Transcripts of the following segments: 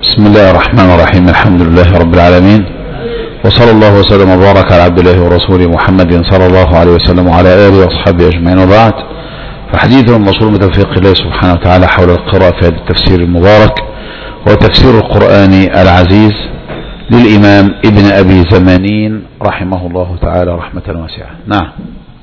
بسم الله الرحمن الرحيم. الحمد لله رب العالمين، وصلى الله وسلم وبارك على عبد الله ورسوله محمد صلى الله عليه وسلم وعلى آله وأصحابه أجمعين، وبعد. فحديث الموصول بتوفيق الله سبحانه وتعالى حول القراءة في هذا التفسير المبارك، وتفسير القرآن العزيز للإمام ابن أبي زمانين رحمه الله تعالى رحمة واسعة. نعم،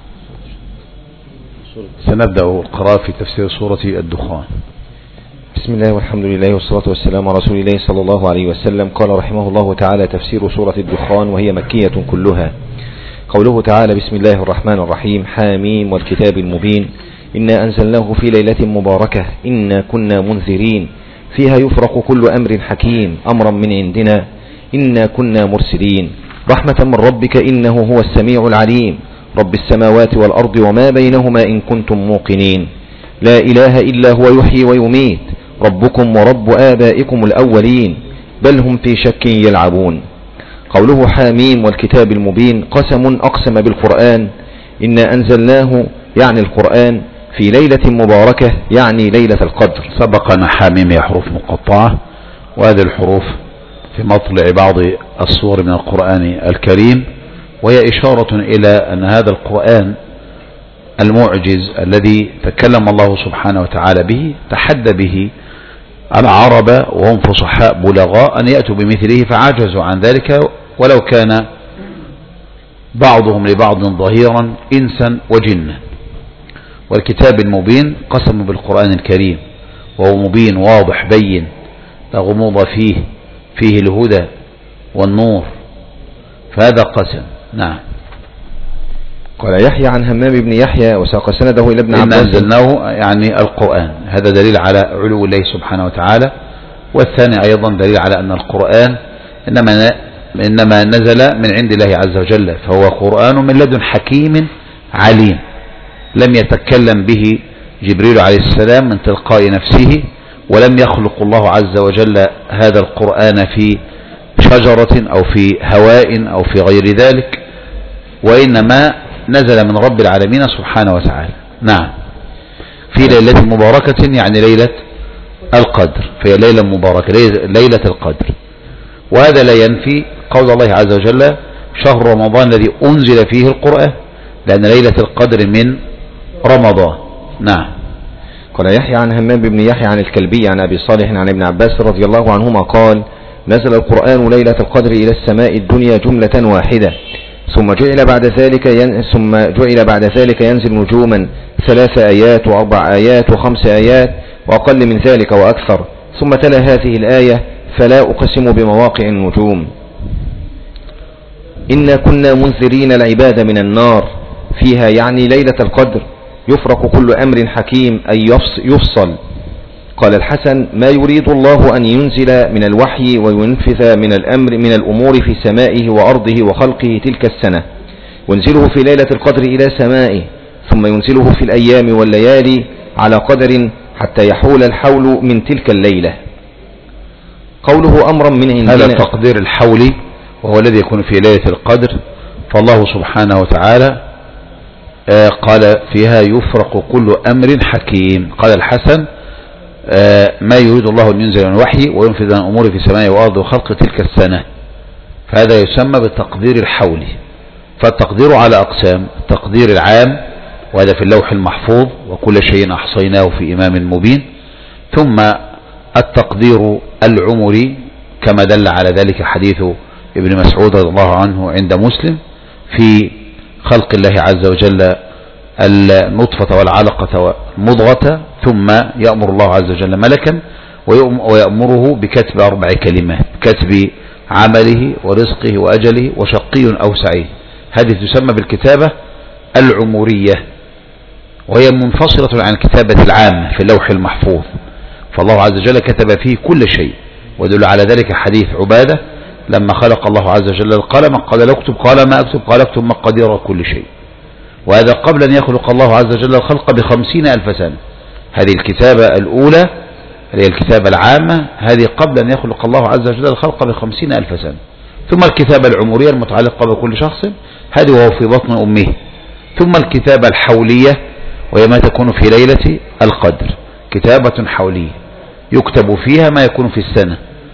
سنبدأ القراءة في تفسير سورة الدخان. بسم الله والحمد لله والصلاة والسلام على رسول الله صلى الله عليه وسلم. قال رحمه الله تعالى: تفسير سورة الدخان، وهي مكية كلها. قوله تعالى: بسم الله الرحمن الرحيم، حاميم والكتاب المبين، إنا أنزلناه في ليلة مباركة إنا كنا منذرين فيها يفرق كل أمر حكيم أمرا من عندنا إنا كنا مرسلين رحمة من ربك إنه هو السميع العليم رب السماوات والأرض وما بينهما إن كنتم موقنين لا إله إلا هو يحيي ويميت ربكم ورب آبائكم الأولين بل هم في شك يلعبون. قوله حاميم والكتاب المبين، قسم أقسم بالقرآن، إنا أنزلناه يعني القرآن في ليلة مباركة يعني ليلة القدر. سبقنا حاميم هي حروف مقطعة، وهذه الحروف في مطلع بعض الصور من القرآن الكريم، وهي إشارة إلى أن هذا القرآن المعجز الذي تكلم الله سبحانه وتعالى به تحدى به العرب وهم فصحاء بلغاء أن يأتوا بمثله فعجزوا عن ذلك، ولو كان بعضهم لبعض ظهيرا إنسا وجنا. والكتاب المبين قسم بالقرآن الكريم، وهو مبين واضح بين لا غموض فيه الهدى والنور، فهذا قسم. نعم. قال يحيى عن همام بن يحيى وساق سنده إلى ابن عباس. إن أنزلناه يعني القرآن، هذا دليل على علو الله سبحانه وتعالى. والثاني أيضا دليل على أن القرآن إنما نزل من عند الله عز وجل، فهو قرآن من لدن حكيم عليم، لم يتكلم به جبريل عليه السلام من تلقاء نفسه، ولم يخلق الله عز وجل هذا القرآن في شجرة أو في هواء أو في غير ذلك، وإنما نزل من رب العالمين سبحانه وتعالى. نعم. في ليلة مباركة يعني ليلة القدر، فهي ليلة مباركة ليلة القدر. وهذا لا ينفي قول الله عز وجل: شهر رمضان الذي أنزل فيه القرآن، لأن ليلة القدر من رمضان. نعم. قال يحيى عن همام بن يحيى عن الكلبي عن أبي صالح عن ابن عباس رضي الله عنهما قال: نزل القرآن ليلة القدر إلى السماء الدنيا جملة واحدة، ثم جعل بعد ذلك ينزل نجوما 3 آيات و4 آيات و5 آيات وأقل من ذلك وأكثر، ثم تلا هذه الآية: فلا أقسم بمواقع النجوم إنا كنا منذرين العباد من النار فيها يعني ليلة القدر يفرق كل أمر حكيم أي يفصل. قال الحسن: ما يريد الله أن ينزل من الوحي وينفذ من الأمور في سمائه وأرضه وخلقه تلك السنة، ينزله في ليلة القدر إلى سمائه، ثم ينزله في الأيام والليالي على قدر حتى يحول الحول من تلك الليلة. قوله أمرا من عندنا، هذا تقدير الحول وهو الذي يكون في ليلة القدر، فالله سبحانه وتعالى قال فيها يفرق كل أمر حكيم. قال الحسن: ما يريد الله أن ينزل من الوحي وينفذ الأمور في سماء وأرض وخلق تلك السنة، فهذا يسمى بالتقدير الحولي. فالتقدير على أقسام: التقدير العام، وهذا في اللوح المحفوظ وكل شيء أحصيناه في إمام مبين، ثم التقدير العمري كما دل على ذلك حديث ابن مسعود رضي الله عنه عند مسلم في خلق الله عز وجل النطفة والعلقة والمضغة، ثم يأمر الله عز وجل ملكا ويأمره بكتب 4 كلمات: كتب عمله ورزقه وأجله وشقي أو سعيد. هذه تسمى بالكتابة العمرية، وهي منفصلة عن الكتابة العامة في اللوح المحفوظ، فالله عز وجل كتب فيه كل شيء. ودل على ذلك حديث عبادة لما خلق الله عز وجل القلم قال له اكتب، قال ما اكتب؟ قال اكتب مقادير كل شيء. وهذا قبل أن يخلق الله عز وجل الخلق ب50,000 سنة. هذه الكتابة الأولى هي الكتابة العامة، هذه قبل أن يخلق الله عز وجل الخلق ب50,000 سنة. ثم الكتابة العمرية المتعلقة بكل شخص، هذه وهو في بطن أمه. ثم الكتابة الحولية، وهي ما تكون في ليلة القدر، كتابة حولية يكتب فيها ما يكون في السنة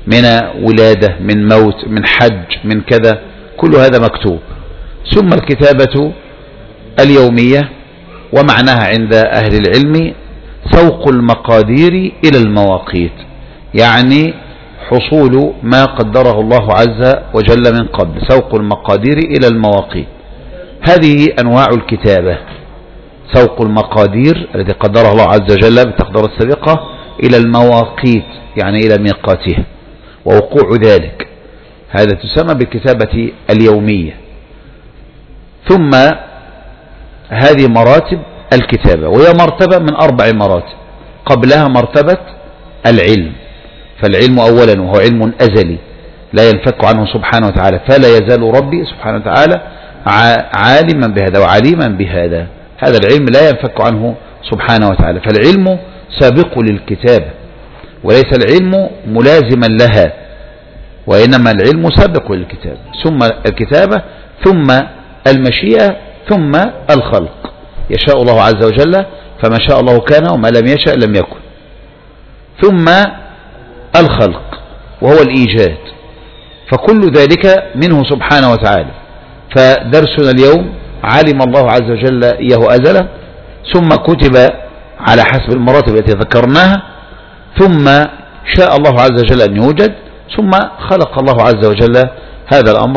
من ولادة، من موت، من حج، من كذا، كل هذا مكتوب. ثم الكتابة اليومية، ومعناها عند أهل العلم سوق المقادير إلى المواقيت، يعني حصول ما قدره الله عز وجل من قبل، سوق المقادير إلى المواقيت. هذه أنواع الكتابة: سوق المقادير التي قدرها الله عز وجل بالتقدير السابقة إلى المواقيت، يعني إلى ميقاتها ووقوع ذلك، هذا تسمى بالكتابة اليومية. ثم هذه مراتب الكتابة، وهي مرتبة من 4 مراتب. قبلها مرتبة العلم، فالعلم أولا وهو علم أزلي لا ينفك عنه سبحانه وتعالى، فلا يزال ربي سبحانه وتعالى عالما بهذا وعليما بهذا، هذا العلم لا ينفك عنه سبحانه وتعالى، فالعلم سابق للكتابة، وليس العلم ملازما لها، وإنما العلم سابق للكتابة، ثم الكتابة، ثم المشيئة، ثم الخلق. يشاء الله عز وجل، فما شاء الله كان وما لم يشاء لم يكن. ثم الخلق وهو الإيجاد، فكل ذلك منه سبحانه وتعالى. فدرسنا اليوم علم الله عز وجل إياه أزلا، ثم كتب على حسب المراتب التي ذكرناها، ثم شاء الله عز وجل أن يوجد، ثم خلق الله عز وجل هذا الأمر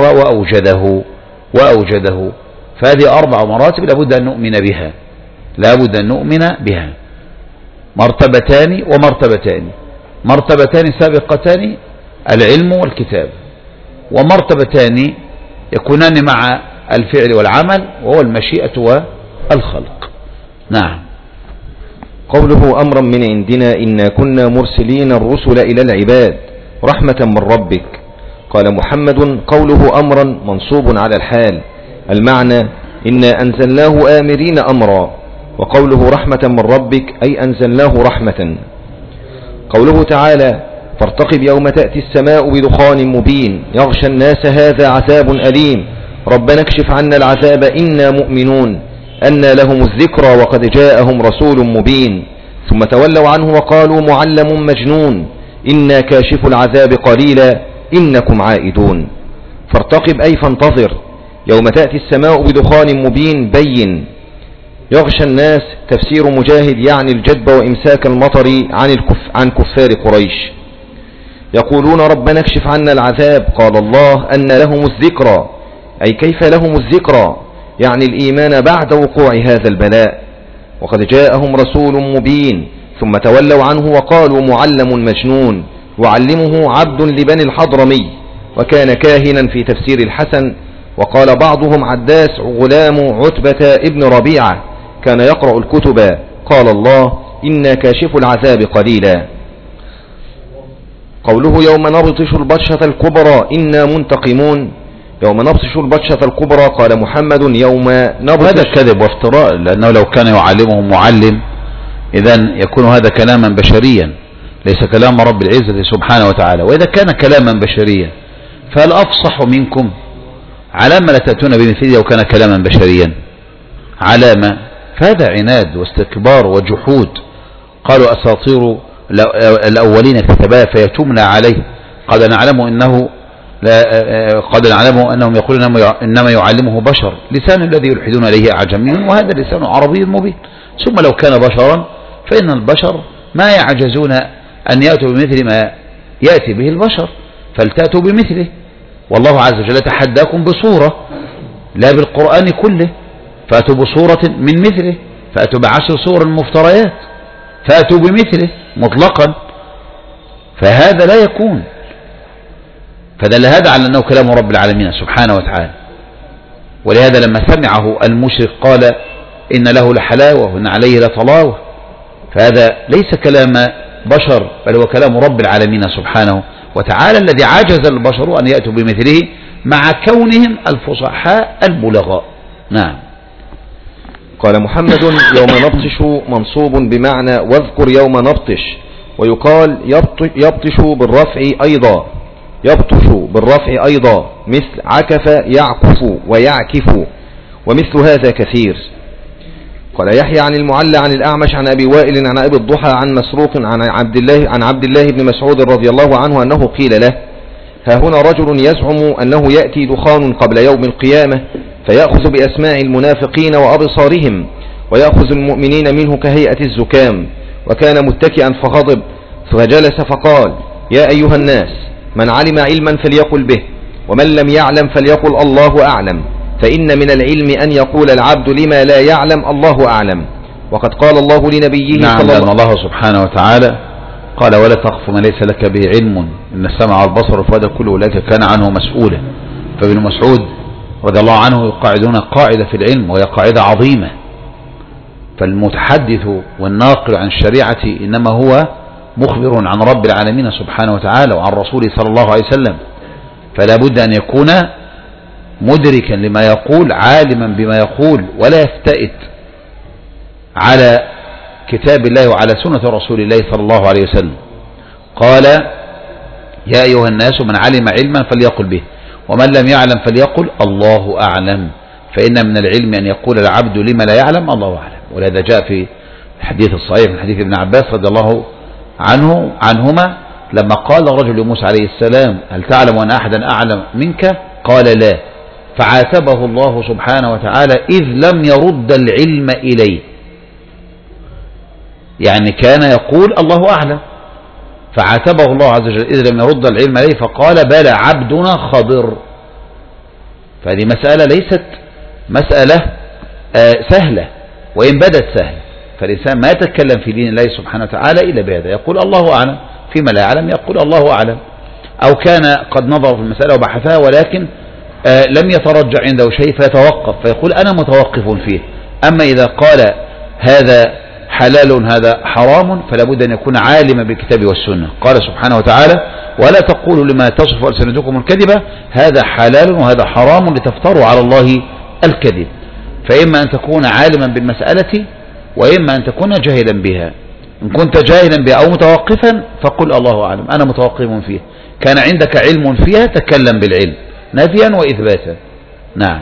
وأوجده. فهذه 4 مراتب لابد أن نؤمن بها، لابد أن نؤمن بها. مرتبتان ومرتبتان، مرتبتان سابقتان العلم والكتاب، ومرتبتان يكونان مع الفعل والعمل، وهو المشيئة والخلق. نعم. قوله أمرا من عندنا إنا كنا مرسلين الرسل إلى العباد رحمة من ربك. قال محمد: قوله أمرا منصوب على الحال، المعنى إنا أنزلناه آمرين أمرا، وقوله رحمة من ربك أي أنزلناه رحمة. قوله تعالى: فارتقب يوم تأتي السماء بدخان مبين يغشى الناس هذا عذاب أليم ربنا اكشف عنا العذاب إنا مؤمنون أنى لهم الذكرى وقد جاءهم رسول مبين ثم تولوا عنه وقالوا معلم مجنون إنا كاشف العذاب قليلا إنكم عائدون. فارتقب أي فانتظر يوم تأتي السماء بدخان مبين بين. يغشى الناس تفسير مجاهد يعني الجدب وإمساك المطر عن كفار قريش. يقولون ربنا اكشف عنا العذاب، قال الله أن لهم الذكرى أي كيف لهم الذكرى، يعني الإيمان بعد وقوع هذا البلاء. وقد جاءهم رسول مبين ثم تولوا عنه وقالوا معلم مجنون، وعلمه عبد لبني الحضرمي وكان كاهنا في تفسير الحسن. وقال بعضهم عداس غلام عتبة ابن ربيعة كان يقرأ الكتب. قال الله إنا كاشف العذاب قليلا. قوله يوم نبطش البطشة الكبرى إنا منتقمون، يوم نبطش البطشة الكبرى قال محمد يوم نبطش. هذا كذب وافتراء، لأنه لو كان يعلمه معلم إذن يكون هذا كلاما بشريا ليس كلام رب العزة سبحانه وتعالى. وإذا كان كلاما بشريا فهل أفصح منكم؟ علامة لا تأتون بمثله لو كان كلاما بشريا، علامة. فهذا عناد واستكبار وجحود. قالوا أساطير الأولين كتبها فيتمنى عليه، قد نعلم أنهم يقولون إنما يعلمه بشر، لسان الذي يلحدون إليه أعجمي وهذا لسان عربي مبين. ثم لو كان بشرا فإن البشر ما يعجزون أن يأتوا بمثل ما يأتي به البشر، فلتأتوا بمثله. والله عز وجل تحداكم بصورة لا بالقرآن كله، فأتوا بصورة من مثله، فأتوا ب10 صور مفتريات، فأتوا بمثله مطلقا، فهذا لا يكون. فدل هذا على أنه كلام رب العالمين سبحانه وتعالى. ولهذا لما سمعه المشرك قال إن له لحلاوة وإن عليه لطلاوة، فهذا ليس كلام بشر بل هو كلام رب العالمين سبحانه وتعالى الذي عجز البشر أن يأتوا بمثله مع كونهم الفصحاء البلغاء. نعم. قال محمد يوم نبطش منصوب بمعنى واذكر يوم نبطش، ويقال يبطش بالرفع أيضا، يبطش بالرفع أيضا مثل عكف يعكف ويعكف، ومثل هذا كثير. قال يحيى عن المعلى عن الأعمش عن أبي وائل عن أبي الضحى عن مسروق عن عبد الله بن مسعود رضي الله عنه أنه قيل له: ها هنا رجل يزعم أنه يأتي دخان قبل يوم القيامة فيأخذ بأسماع المنافقين وأبصارهم ويأخذ المؤمنين منه كهيئة الزكام، وكان متكئا فغضب فجلس فقال: يا أيها الناس، من علم علما فليقل به، ومن لم يعلم فليقل الله أعلم، فإن من العلم أن يقول العبد لما لا يعلم الله أعلم. وقد قال الله لنبيه صلى الله سبحانه وتعالى قال: ولا تقف ما ليس لك به علم، إن السمع والبصر والفؤاد كل أولئك كان عنه مسؤولا. فابن مسعود رضي الله عنه يقاعدون قاعدة في العلم، وهي قاعدة عظيمة. فالمتحدث والناقل عن الشريعة إنما هو مخبر عن رب العالمين سبحانه وتعالى وعن رسوله صلى الله عليه وسلم، فلا بد أن يكون مدركا لما يقول، عالما بما يقول، ولا يفتئت على كتاب الله وعلى سنة رسول الله صلى الله عليه وسلم. قال: يا أيها الناس، من علم علما فليقل به، ومن لم يعلم فليقل الله أعلم، فإن من العلم أن يقول العبد لما لا يعلم الله أعلم. ولهذا جاء في الحديث الصحيح من حديث ابن عباس رضي الله عنهما لما قال الرجل لموسى عليه السلام: هل تعلم أن أحدا أعلم منك؟ قال: لا. فعاتبه الله سبحانه وتعالى إذ لم يرد العلم إليه، يعني كان يقول الله أعلم، فعاتبه الله عز وجل إذ لم يرد العلم إليه، فقال: بلى عبدنا خضر. فهذه مسألة ليست مسألة سهلة، وإن بدت سهلة، فالإنسان ما يتكلم في دين الله سبحانه وتعالى إلا بهذا، يقول الله أعلم، فيما لا يعلم يقول الله أعلم. أو كان قد نظر في المسألة وبحثها ولكن لم يترجع عنده شيء فيتوقف، فيقول أنا متوقف فيه. أما إذا قال هذا حلال هذا حرام فلا بد أن يكون عالما بالكتاب والسنة. قال سبحانه وتعالى: ولا تقولوا لما تصف ألسنتكم الكذبة هذا حلال وهذا حرام لتفتروا على الله الكذب. فإما أن تكون عالما بالمسألة، وإما أن تكون جاهلا بها. إن كنت جاهلا بها أو متوقفا فقل الله أعلم، أنا متوقف فيه. كان عندك علم فيها تكلم بالعلم نفيا وإثباتا. نعم.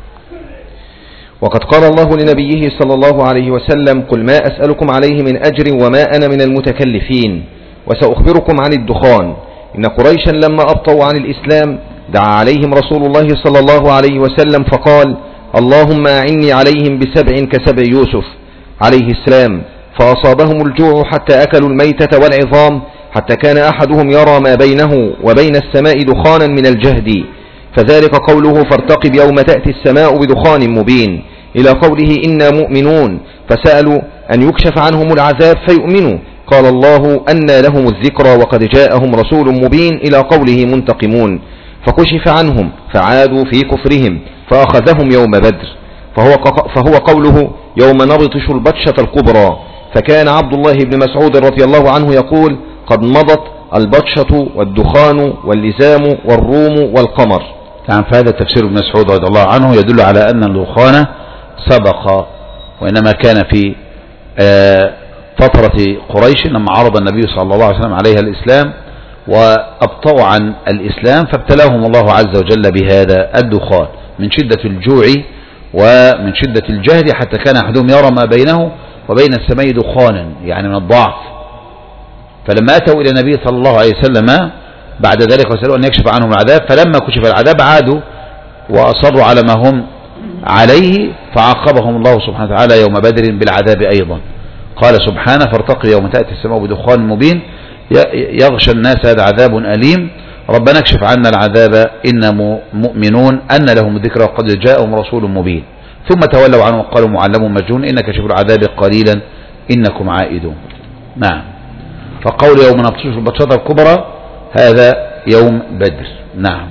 وقد قال الله لنبيه صلى الله عليه وسلم: قل ما أسألكم عليه من أجر وما أنا من المتكلفين، وسأخبركم عن الدخان. إن قريشا لما أبطوا عن الإسلام دعا عليهم رسول الله صلى الله عليه وسلم فقال: اللهم أعني عليهم بسبع كسبع يوسف عليه السلام، فأصابهم الجوع حتى أكلوا الميتة والعظام، حتى كان أحدهم يرى ما بينه وبين السماء دخانا من الجهد، فذلك قوله: فارتقب يوم تأتي السماء بدخان مبين، إلى قوله: إنا مؤمنون، فسألوا أن يكشف عنهم العذاب فيؤمنوا، قال الله: أنى لهم الذكرى وقد جاءهم رسول مبين، إلى قوله: منتقمون، فكشف عنهم فعادوا في كفرهم فأخذهم يوم بدر، فهو قوله: يوم نبطش البطشة الكبرى. فكان عبد الله بن مسعود رضي الله عنه يقول: قد مضت البطشة والدخان واللزام والروم والقمر. نعم. فهذا تفسير ابن مسعود رضي الله عنه يدل على أن الدخان سبق، وإنما كان في فترة قريش لما عرض النبي صلى الله عليه وسلم عليها الإسلام وأبطأوا عن الإسلام، فابتلاهم الله عز وجل بهذا الدخان من شدة الجوع ومن شدة الجهد، حتى كان أحدهم يرى ما بينه وبين السماء دخانا، يعني من الضعف. فلما أتوا إلى النبي صلى الله عليه وسلم بعد ذلك وسألوا أن يكشف عنهم العذاب، فلما كشف العذاب عادوا وأصروا على ما هم عليه، فعاقبهم الله سبحانه وتعالى يوم بدر بالعذاب أيضا. قال سبحانه: فارتقب يوم تأتي السماء بدخان مبين يغشى الناس هذا عذاب أليم، ربنا اكشف عنا العذاب إنا مؤمنون، أن لهم الذكرى وقد جاءهم رسول مبين. ثم تولوا عنه وقالوا معلم مجنون، إنك كشف العذاب قليلا إنكم عائدون. نعم. فقول يوم نبطش البطشة الكبرى هذا يوم بدر. نعم.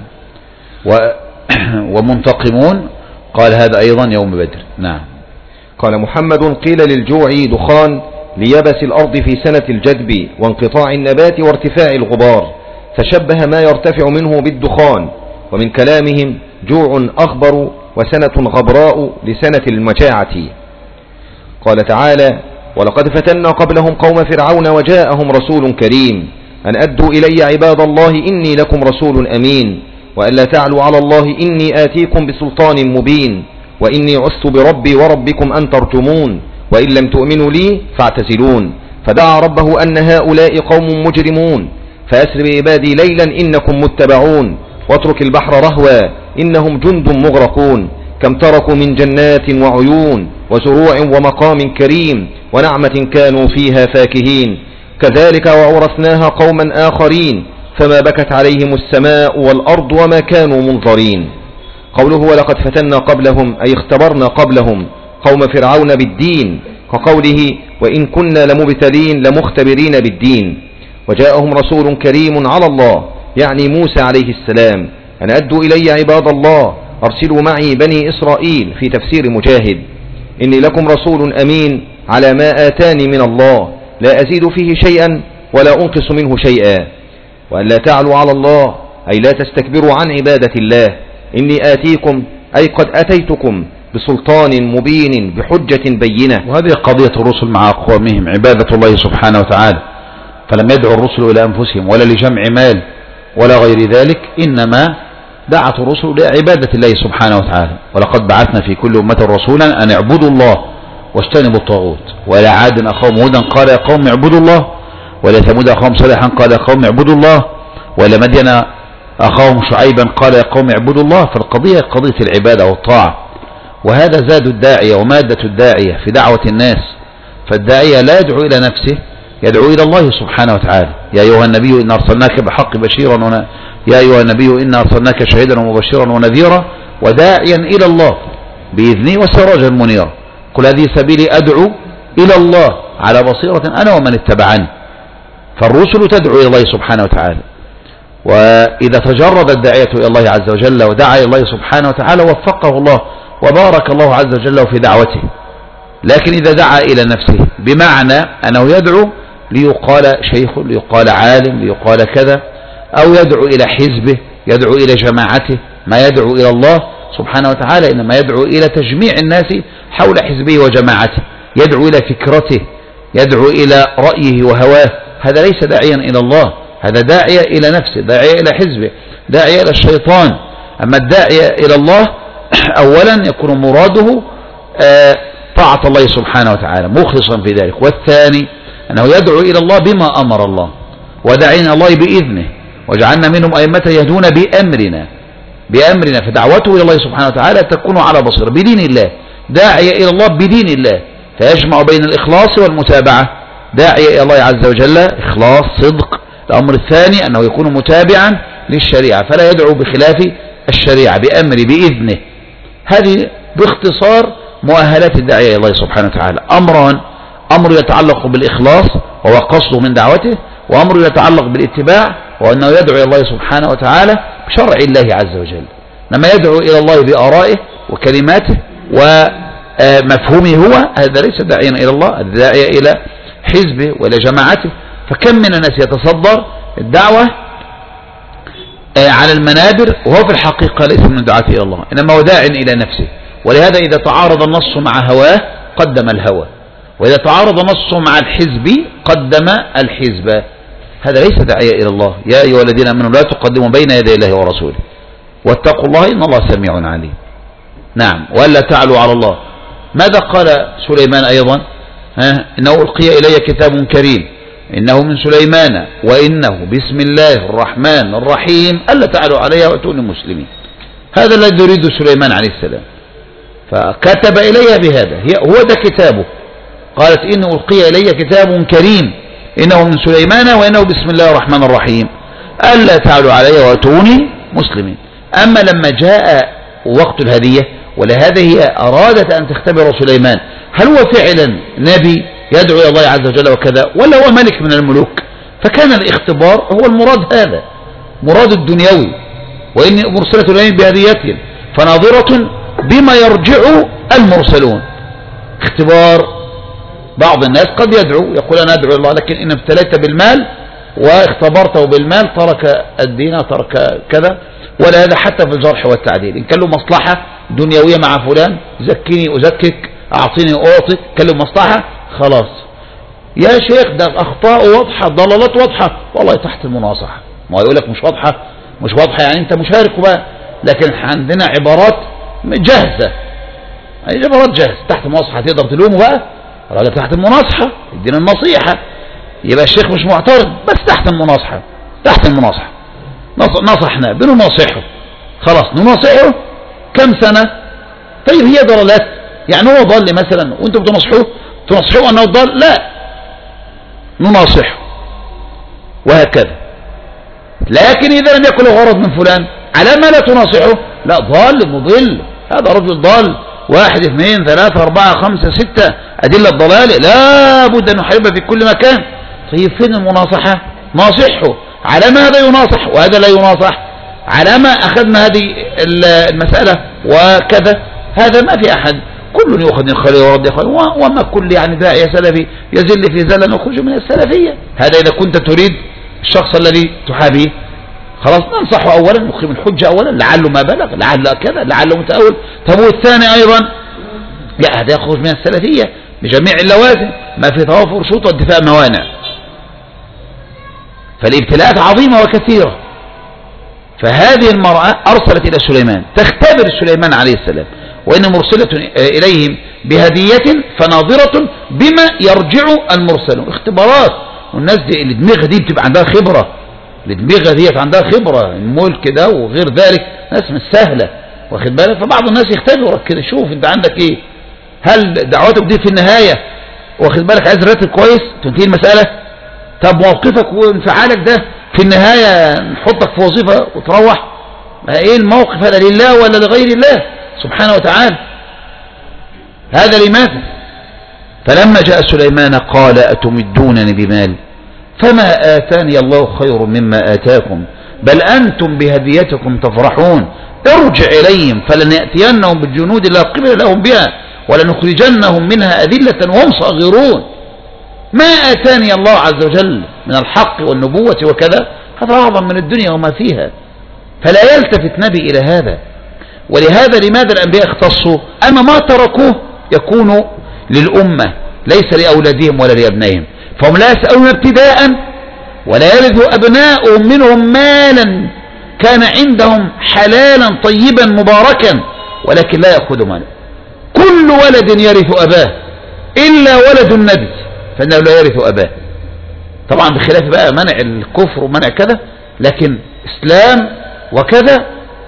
ومنتقمون قال هذا أيضا يوم بدر. نعم. قال محمد: قيل للجوع دخان ليبس الأرض في سنة الجدب وانقطاع النبات وارتفاع الغبار، فشبه ما يرتفع منه بالدخان. ومن كلامهم: جوع أخبر وسنة غبراء لسنة المجاعة. قال تعالى: ولقد فتنا قبلهم قوم فرعون وجاءهم رسول كريم أن أدوا إلي عباد الله إني لكم رسول أمين، وألا تعلوا على الله إني آتيكم بسلطان مبين، وإني عثت بربي وربكم أن ترجمون، وإن لم تؤمنوا لي فاعتزلون. فدعا ربه أن هؤلاء قوم مجرمون، فأسر بعبادي ليلا إنكم متبعون، واترك البحر رهوا إنهم جند مغرقون. كم تركوا من جنات وعيون وزروع ومقام كريم ونعمة كانوا فيها فاكهين. كذلك وأورثناها قوما آخرين فما بكت عليهم السماء والأرض وما كانوا منظرين. قوله ولقد فتنا قبلهم أي اختبرنا قبلهم قوم فرعون بالدين، كقوله وإن كنا لمبتلين لمختبرين بالدين. وجاءهم رسول كريم على الله يعني موسى عليه السلام أن أدوا إلي عباد الله أرسلوا معي بني إسرائيل. في تفسير مجاهد إني لكم رسول أمين على ما آتاني من الله لا أزيد فيه شيئا ولا أنقص منه شيئا، وأن لا تعلوا على الله أي لا تستكبروا عن عبادة الله. إني آتيكم أي قد أتيتكم بسلطان مبين بحجة بينة. وهذه قضية الرسل مع أقوامهم عبادة الله سبحانه وتعالى، فلم يدعو الرسل إلى أنفسهم ولا لجمع مال ولا غير ذلك، إنما دعت الرسل لعبادة الله سبحانه وتعالى. ولقد بعثنا في كل أمة رسولا أن اعبدوا الله واجتنبوا الطاغوت. وإلى عاد أخاهم هودا قال يا قوم اعبدوا الله، وإلى ثمود أخاهم صالحا قال يا قوم اعبدوا الله، وإلى مدين أخاهم شعيبا قال يا قوم اعبدوا الله. فالقضية قضية العبادة والطاعة، وهذا زاد الداعية ومادة الداعية في دعوة الناس. فالداعية لا يدعو إلى نفسه، يدعو إلى الله سبحانه وتعالى. يا أيها النبي إن أرسلناك بحق بشيرا يا أيها النبي إن أرسلناك شهيدا ومبشرا ونذيرا وداعيا إلى الله بإذنه وسراجا منيرا. قل هذه سبيلي أدعو إلى الله على بصيرة أنا ومن اتبعني. فالرسل تدعو إلى الله سبحانه وتعالى، وإذا تجرد الداعية إلى الله عز وجل ودعا إلى الله سبحانه وتعالى وفقه الله وبارك الله عز وجل في دعوته. لكن إذا دعا إلى نفسه بمعنى أنه يدعو ليقال شيخ، ليقال عالم، ليقال كذا، أو يدعو إلى حزبه، يدعو إلى جماعته، ما يدعو إلى الله سبحانه وتعالى إنما يدعو إلى تجميع الناس حول حزبه وجماعته، يدعو إلى فكرته، يدعو إلى رأيه وهواه. هذا ليس داعيا إلى الله، هذا داعية إلى نفسه، داعية إلى حزبه، داعية إلى الشيطان. أما الداعية إلى الله أولا يكون مراده طاعة الله سبحانه وتعالى مخلصا في ذلك، والثاني أنه يدعو إلى الله بما أمر الله ودعينا الله بإذنه وجعلنا منهم أئمة يهدون بأمرنا. فدعوته إلى الله سبحانه وتعالى تكون على بصيرة بدين الله، داعية إلى الله بدين الله، فيجمع بين الإخلاص والمتابعة. داعية إلى الله عز وجل إخلاص صدق. الأمر الثاني أنه يكون متابعا للشريعة فلا يدعو بخلاف الشريعة بأمر بإذنه. هذه باختصار مؤهلات الداعية إلى الله سبحانه وتعالى. أمران: أمر يتعلق بالإخلاص وهو قصده من دعوته، وأمر يتعلق بالاتباع وأنه يدعو إلى الله سبحانه وتعالى بشرع الله عز وجل. لما يدعو إلى الله بآرائه وكلماته ومفهومه هو، هذا ليس داعيا إلى الله، الداعية إلى حزبه وإلى جماعته. فكم من الناس يتصدر الدعوة على المنابر وهو في الحقيقة ليس من دعاة إلى الله، إنما هو داع إلى نفسه. ولهذا إذا تعارض النص مع هواه قدم الهوى، وإذا تعارض النص مع الحزب قدم الحزب. هذا ليس داعية إلى الله. يا أيها الذين آمنوا لا تقدموا بين يدي الله ورسوله واتقوا الله إن الله سميع عليم. نعم، ولا تعلوا على الله. ماذا قال سليمان أيضا؟ إنه ألقي إلي كتاب كريم إنه من سليمان وإنه بسم الله الرحمن الرحيم ألا تعلوا علي وأتوني مسلمين. هذا الذي يريد سليمان عليه السلام، فكتب إليها بهذا، هو ده كتابه. قالت إنه ألقي إلي كتاب كريم إنه من سليمان وإنه بسم الله الرحمن الرحيم ألا تعلوا علي وأتوني مسلمين. أما لما جاء وقت الهدية، ولهذا هي أرادت أن تختبر سليمان هل هو فعلا نبي يدعو إلى الله عز وجل وكذا، ولا هو ملك من الملوك. فكان الاختبار هو المراد، هذا مراد الدنيوي. وإني مرسلة إليهم بهدية فناظرة بما يرجع المرسلون. اختبار. بعض الناس قد يدعو يقول أنا أدعو الله، لكن إن ابتليت بالمال واختبرته بالمال ترك الدين ترك كذا. ولهذا حتى في الجرح والتعديل إن كان له مصلحة دنيوية مع فلان، زكيني أزكك، أعطيني أعطيك، كان له مصلحة خلاص. يا شيخ ده أخطاء واضحة، ضلالات واضحة، والله تحت المناصحة. ما يقول لك مش واضحة يعني أنت مشارك بقى. لكن عندنا عبارات جاهزة، عبارات جاهزة تحت المناصحة، تقدر تلومه بقى راجل تحت المناصحة، يدينا النصيحة، يبقى الشيخ مش معترض، بس تحت المناصحة، تحت المناصحة نصحنا بنناصحه، خلاص نناصحه كم سنة. طيب هي ضلالات، يعني هو ضل مثلا وانتم تنصحوه انه ضل، لا نناصحه وهكذا. لكن اذا لم يكن له غرض من فلان، على ما لا تناصحه؟ لا، ضال مضل، هذا رجل ضال، 1 2 3 4 5 6 أدلة الضلال لا بد أن نحاربها في كل مكان. طيب فين المناصحة؟ ناصحه على ما هذا يناصح وهذا لا يناصح، على ما أخذنا هذه المسألة وكذا، هذا ما في أحد، كل يأخذ من خليه ورد يخليه، وما كل يعني داعية سلفي يزل في زلة يخرج من السلفية. هذا إذا كنت تريد الشخص الذي تحابيه، خلاص ننصحه أولا، نقيم الحجة أولا، لعله ما بلغ، لعله كذا، لعله متأول. طب والثاني أيضا لا، هذا يخرج من السلفية بجميع اللوازم، ما في توافر شروط وانتفاء موانع. فالابتلاءات عظيمة وكثيرة. فهذه المرأة أرسلت إلى سليمان تختبر سليمان عليه السلام، وإن مرسلة إليهم بهدية فناظرة بما يرجع المرسلون. اختبارات، والناس دي اللي دماغها دي بتبقى عندها خبرة، اللي دماغها دي عندها خبرة، الملك ده وغير ذلك ناس مش سهلة، واخد بالك. فبعض الناس يختبرك كده، شوف انت عندك ايه، هل دعوتك دي في النهاية واخد بالك عايز راتب كويس تنتهي المسألة؟ طب موقفك وانفعالك ده في النهاية نحطك في وظيفة وتروح؟ ايه الموقف هذا، لله ولا لغير الله سبحانه وتعالى؟ هذا لماذا؟ فلما جاء سليمان قال أتمدونني بمال فما آتاني الله خير مما آتاكم بل أنتم بهديتكم تفرحون ارجع إليهم فلنأتينهم بالجنود لا قبل لهم بها ولنخرجنهم منها أذلة وهم صاغرون. ما آتاني الله عز وجل من الحق والنبوة وكذا هذا أعظم من الدنيا وما فيها، فلا يلتفت نبي إلى هذا. ولهذا لماذا الأنبياء اختصوا؟ أما ما تركوه يكون للأمة ليس لأولادهم ولا لأبنائهم، فهم لا يسألون ابتداء ولا يرث أبناؤهم منهم مالا كان عندهم حلالا طيبا مباركا ولكن لا يأخذ مالا. كل ولد يرث أباه إلا ولد النبي فإنه لا يرث أباه، طبعا بخلاف بقى منع الكفر ومنع كذا، لكن إسلام وكذا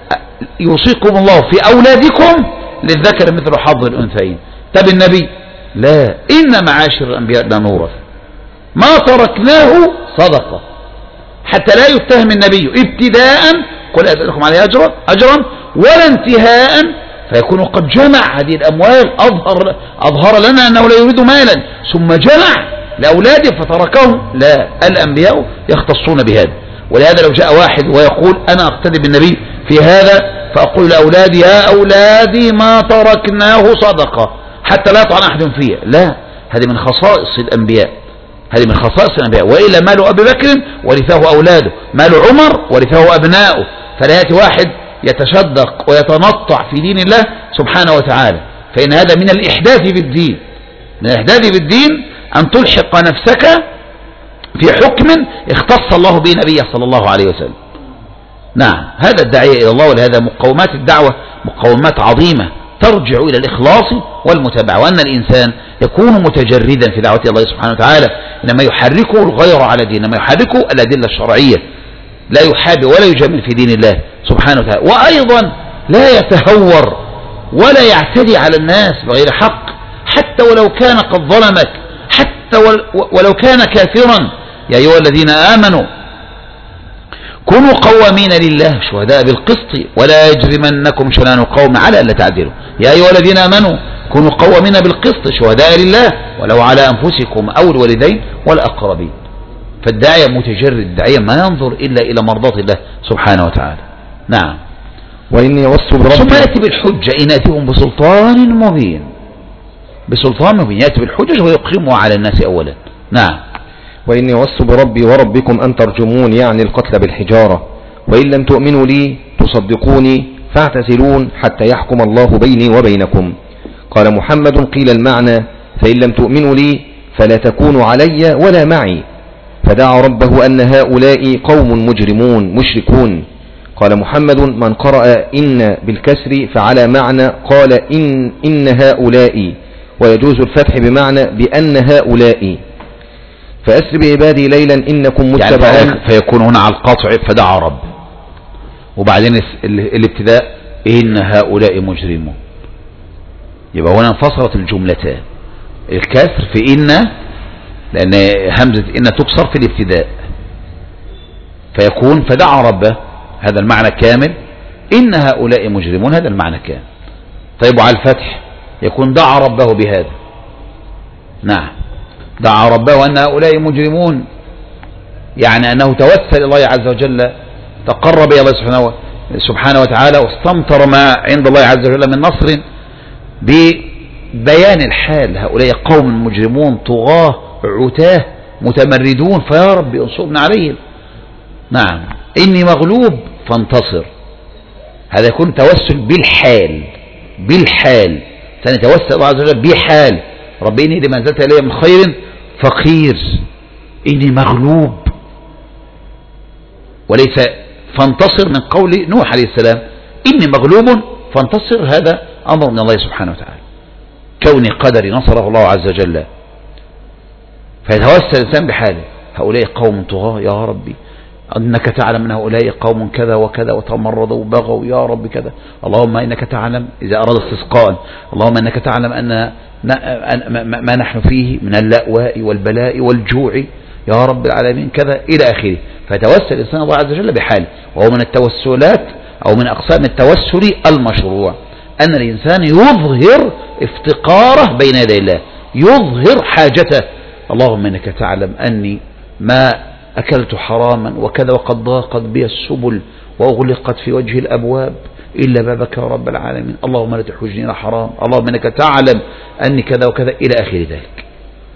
يوصيكم الله في أولادكم للذكر مثل حظ الأنثيين. طب النبي لا، إن معاشر الأنبياء لا نورث ما تركناه صدقة، حتى لا يتهم النبي ابتداء قل أسألكم عليه أجرا ولا انتهاء فيكون قد جمع هذه الأموال، أظهر لنا أنه لا يريد مالا ثم جمع لأولاده فتركهم. لا، الأنبياء يختصون بهذا. ولهذا لو جاء واحد ويقول أنا أقتدي بالنبي في هذا فأقول لأولادي يا أولادي ما تركناه صدقة حتى لا يطعن أحد فيه، لا، هذه من خصائص الأنبياء، هذه من خصائص الأنبياء. وإلا مال أبي بكر ورثه أولاده، مال عمر ورثه أبناؤه، فلا يأتي واحد يتشدق ويتنطع في دين الله سبحانه وتعالى، فإن هذا من الإحداث بالدين. من الإحداث بالدين أن تلحق نفسك في حكم اختص الله به نبيه صلى الله عليه وسلم. نعم، هذا الداعية إلى الله، ولهذا مقومات الدعوة مقومات عظيمة ترجع إلى الإخلاص والمتابعة، وأن الإنسان يكون متجردا في دعوة الله سبحانه وتعالى، إنما يحركه الغير على دين، إنما يحركه الأدلة الشرعية، لا يحابي ولا يجامل في دين الله سبحانه وتعالى. وأيضا لا يتهور ولا يعتدي على الناس بغير حق، حتى ولو كان قد ظلمك، حتى ولو كان كافرا. يا أيها الذين آمنوا كونوا قوامين لله شهداء بالقسط ولا يجرمنكم شنآن قوم على ألا تعدلوا. يا أيها الذين آمنوا كونوا قوامين بالقسط شهداء لله ولو على أنفسكم أو الوالدين والأقربين. فالداعية متجرد، الداعية ما ينظر إلا إلى مرضات الله سبحانه وتعالى. نعم. وإني وصت بربي ثم يأتي بالحجة إن يأتيهم بسلطان مبين، بسلطان مبين يأتي بالحجة ويقيمها على الناس أولا. نعم. وإني وصت بربي وربكم أن ترجمون، يعني القتل بالحجارة، وإن لم تؤمنوا لي تصدقوني فاعتزلون حتى يحكم الله بيني وبينكم. قال محمد قيل المعنى فإن لم تؤمنوا لي فلا تكونوا علي ولا معي، فدعا ربه أن هؤلاء قوم مجرمون مشركون. قال محمد من قرأ إن بالكسر فعلى معنى قال إن هؤلاء، ويجوز الفتح بمعنى بأن هؤلاء. فأسر بعبادي ليلا إنكم متبعون، يعني فيكون هنا على القطع فدعا رب، وبعدين الابتداء إن هؤلاء مجرمون، يبقى هنا انفصلت الجملتان، الكسر في إن لأن همزة إن تكسر في الابتداء، فيكون فدعا ربه، هذا المعنى كامل، إن هؤلاء مجرمون هذا المعنى كامل. طيب وعلى الفتح يكون دعا ربه بهذا، نعم دعا ربه أن هؤلاء مجرمون، يعني أنه توسل الله عز وجل، تقرب إلى الله سبحانه وتعالى، واستمطر ما عند الله عز وجل من نصر ببيان الحال، هؤلاء قوم مجرمون طغاة عتاه متمردون، فيا رب انصرنا عليهم. نعم إني مغلوب فانتصر، هذا يكون توسل بالحال، بالحال سنتوسل الله عز وجل بحال رب إني لما أنزلت إلي من خير فقير، إني مغلوب، وليس فانتصر من قول نوح عليه السلام إني مغلوب فانتصر، هذا أمر من الله سبحانه وتعالى، كوني قدري نصره الله عز وجل، فيتوسل الإنسان بحاله، هؤلاء قوم طغاة يا ربي، أنك تعلم أن هؤلاء قوم كذا وكذا وتمردوا وبغوا يا رب كذا، اللهم إنك تعلم، إذا أراد استسقاء اللهم إنك تعلم أن ما نحن فيه من اللأواء والبلاء والجوع يا رب العالمين كذا إلى آخره، فتوسل الإنسان الله عز وجل بحاله. وهو من التوسلات أو من أقسام التوسل المشروع أن الإنسان يظهر افتقاره بين يدي الله، يظهر حاجته، اللهم إنك تعلم أني ما أكلت حراما وكذا وقد ضاقت بي السبل وأغلقت في وجه الأبواب إلا بابك يا رب العالمين، اللهم لا تحوجني إلى حرام، اللهم إنك تعلم أني كذا وكذا إلى آخر ذلك.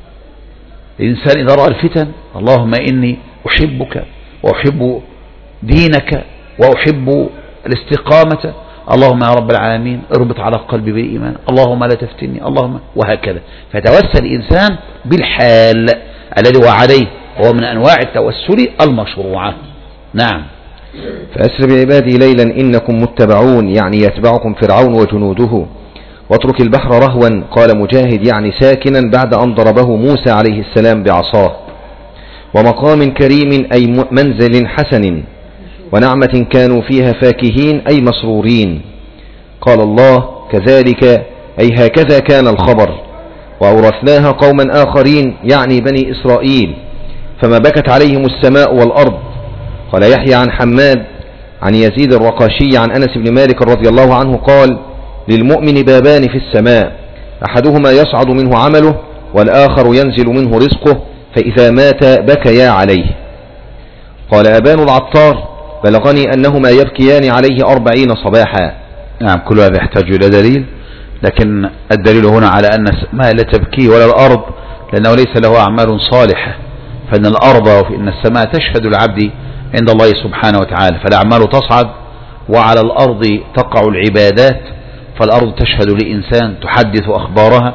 الإنسان إذا رأى الفتن اللهم إني أحبك وأحب دينك وأحب الاستقامة، اللهم يا رب العالمين اربط على قلبي بالإيمان، اللهم لا تفتني، اللهم، وهكذا. فتوسل الإنسان بالحال الذي هو عليه، وهو من أنواع التوسل المشروعة. نعم. فأسر بعبادي ليلا إنكم متبعون، يعني يتبعكم فرعون وجنوده، واترك البحر رهوا، قال مجاهد يعني ساكنا بعد أن ضربه موسى عليه السلام بعصاه، ومقام كريم أي منزل حسن، ونعمة كانوا فيها فاكهين أي مسرورين. قال الله كذلك أي هكذا كان الخبر، وأورثناها قوما آخرين يعني بني إسرائيل، فما بكت عليهم السماء والأرض. قال يحيى عن حماد عن يزيد الرقاشي عن أنس بن مالك رضي الله عنه قال للمؤمن بابان في السماء، أحدهما يصعد منه عمله والآخر ينزل منه رزقه، فإذا مات بكيا عليه. قال أبان العطار بلغني أنهما يبكيان عليه 40 صباحا. نعم كل هذا يحتاج إلى دليل، لكن الدليل هنا على أن السماء لا تبكي ولا الأرض، لأنه ليس له أعمال صالحة، فإن الأرض وإن السماء تشهد العبد عند الله سبحانه وتعالى، فالأعمال تصعد وعلى الأرض تقع العبادات، فالأرض تشهد لإنسان تحدث أخبارها،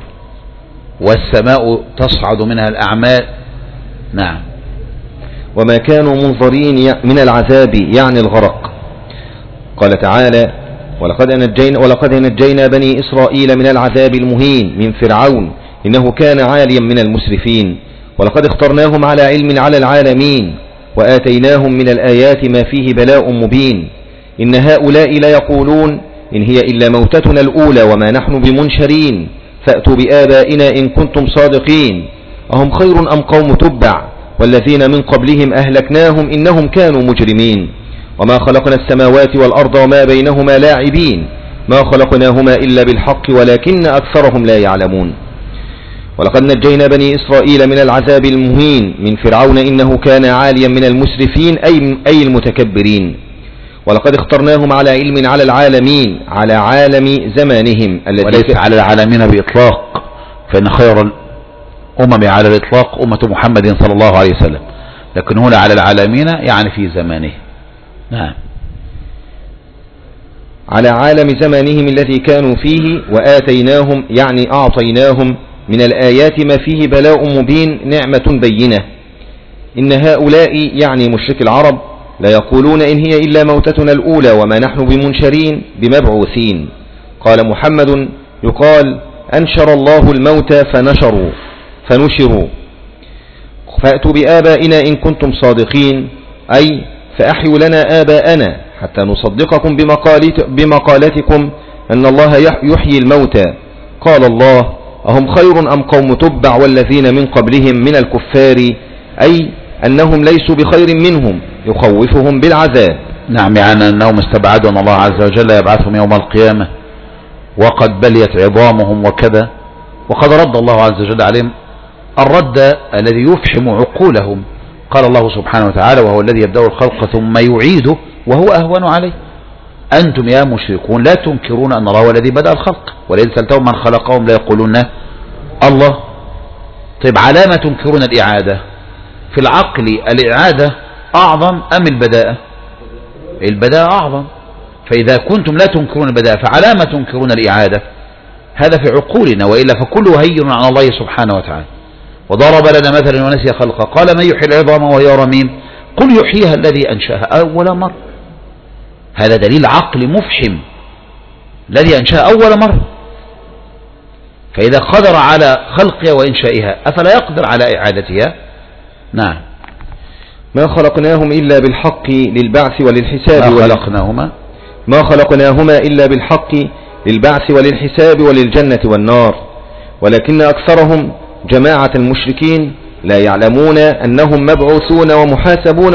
والسماء تصعد منها الأعمال. نعم. وما كانوا منظرين من العذاب يعني الغرق. قال تعالى ولقد نجينا بني إسرائيل من العذاب المهين من فرعون إنه كان عاليا من المسرفين، ولقد اخترناهم على علم على العالمين، وآتيناهم من الآيات ما فيه بلاء مبين. إن هؤلاء ليقولون إن هي إلا موتتنا الأولى وما نحن بمنشرين، فأتوا بآبائنا إن كنتم صادقين. أهم خير أم قوم تبع والذين من قبلهم أهلكناهم إنهم كانوا مجرمين. وما خلقنا السماوات والأرض وما بينهما لاعبين، ما خلقناهما إلا بالحق ولكن أكثرهم لا يعلمون. ولقد نجينا بني إسرائيل من العذاب المهين من فرعون إنه كان عاليا من المسرفين أي المتكبرين. ولقد اخترناهم على علم على العالمين، على عالم زمانهم وليس على العالمين بإطلاق، فإن خير الأمم على الإطلاق أمة محمد صلى الله عليه وسلم، لكن هنا على العالمين يعني في زمانه. نعم. على عالم زمانهم الذي كانوا فيه، وآتيناهم يعني أعطيناهم من الآيات ما فيه بلاء مبين نعمة بينة. إن هؤلاء يعني مشرك العرب لا يقولون إن هي إلا موتتنا الأولى وما نحن بمنشرين بمبعوثين. قال محمد يقال أنشر الله الموتى فنشروا فأتوا بآبائنا إن كنتم صادقين، أي فأحيوا لنا آباءنا حتى نصدقكم بمقالتكم أن الله يحيي الموتى. قال الله: أهم خير أم قوم تبع والذين من قبلهم من الكفار، أي أنهم ليسوا بخير منهم، يخوفهم بالعذاب. نعم، يعني أنهم استبعدوا أن الله عز وجل يبعثهم يوم القيامة وقد بليت عظامهم وكذا، وقد رد الله عز وجل عليهم الرد الذي يفحم عقولهم. قال الله سبحانه وتعالى: وهو الذي يبدأ الخلق ثم يعيده وهو أهون عليه. أنتم يا مشركون لا تنكرون أن الله هو الذي بدأ الخلق، ولئن سألتهم من خلقهم لا يقولون الله. طيب، على ما تنكرون الإعادة؟ في العقل الإعادة أعظم أم البداءة؟ البداءة أعظم. فإذا كنتم لا تنكرون البداءة فعلى ما تنكرون الإعادة؟ هذا في عقولنا، وإلا فكله هين على الله سبحانه وتعالى. وضرب لنا مثلا ونسي خلقه قال: من يحيي العظام وهي رميم؟ قل يحييها الذي أنشأها أول مرة. هذا دليل عقل مفحم، الذي أنشأها أول مرة. فإذا قدر على خلقها وإنشائها أفلا يقدر على إعادتها؟ نعم. ما خلقناهم إلا بالحق للبعث وللحساب. ما خلقناهما إلا بالحق للبعث وللحساب وللجنة والنار، ولكن أكثرهم جماعة المشركين لا يعلمون أنهم مبعوثون ومحاسبون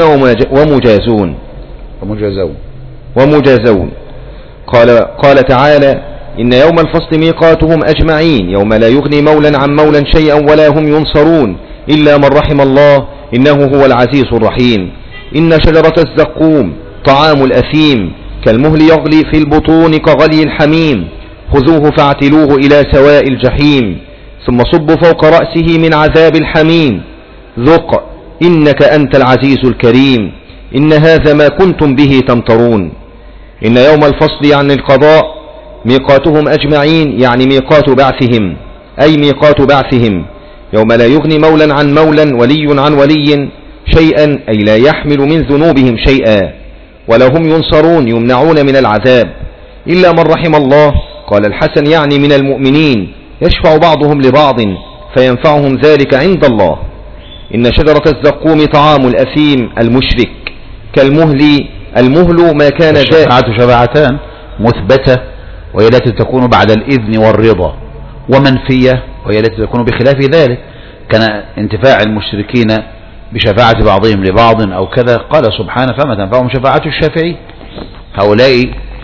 ومجازون. قال تعالى: إن يوم الفصل ميقاتهم أجمعين، يوم لا يغني مولا عن مولا شيئا ولا هم ينصرون إلا من رحم الله إنه هو العزيز الرحيم. إن شجرة الزقوم طعام الأثيم كالمهل يغلي في البطون كغلي الحميم، خذوه فاعتلوه إلى سواء الجحيم ثم صبوا فوق رأسه من عذاب الحميم، ذق إنك أنت العزيز الكريم، إن هذا ما كنتم به تمترون. إن يوم الفصل يعني القضاء ميقاتهم أجمعين، يعني ميقات بعثهم، أي ميقات بعثهم، يوم لا يغني مولا عن مولا ولي عن ولي شيئا، أي لا يحمل من ذنوبهم شيئا، ولا هم ينصرون يمنعون من العذاب إلا من رحم الله. قال الحسن يعني من المؤمنين، يشفع بعضهم لبعض فينفعهم ذلك عند الله. إن شجرة الزقوم طعام الأثيم المشرك كالمهل، المهل ما كان الشفاعة شفاعتان: مثبتة وهي التي تكون بعد الإذن والرضا، ومنفية وهي التي تكون بخلاف ذلك. كان انتفاع المشركين بشفاعة بعضهم لبعض أو كذا، قال سبحانه: فما تنفعهم شفاعة الشافعين. هؤلاء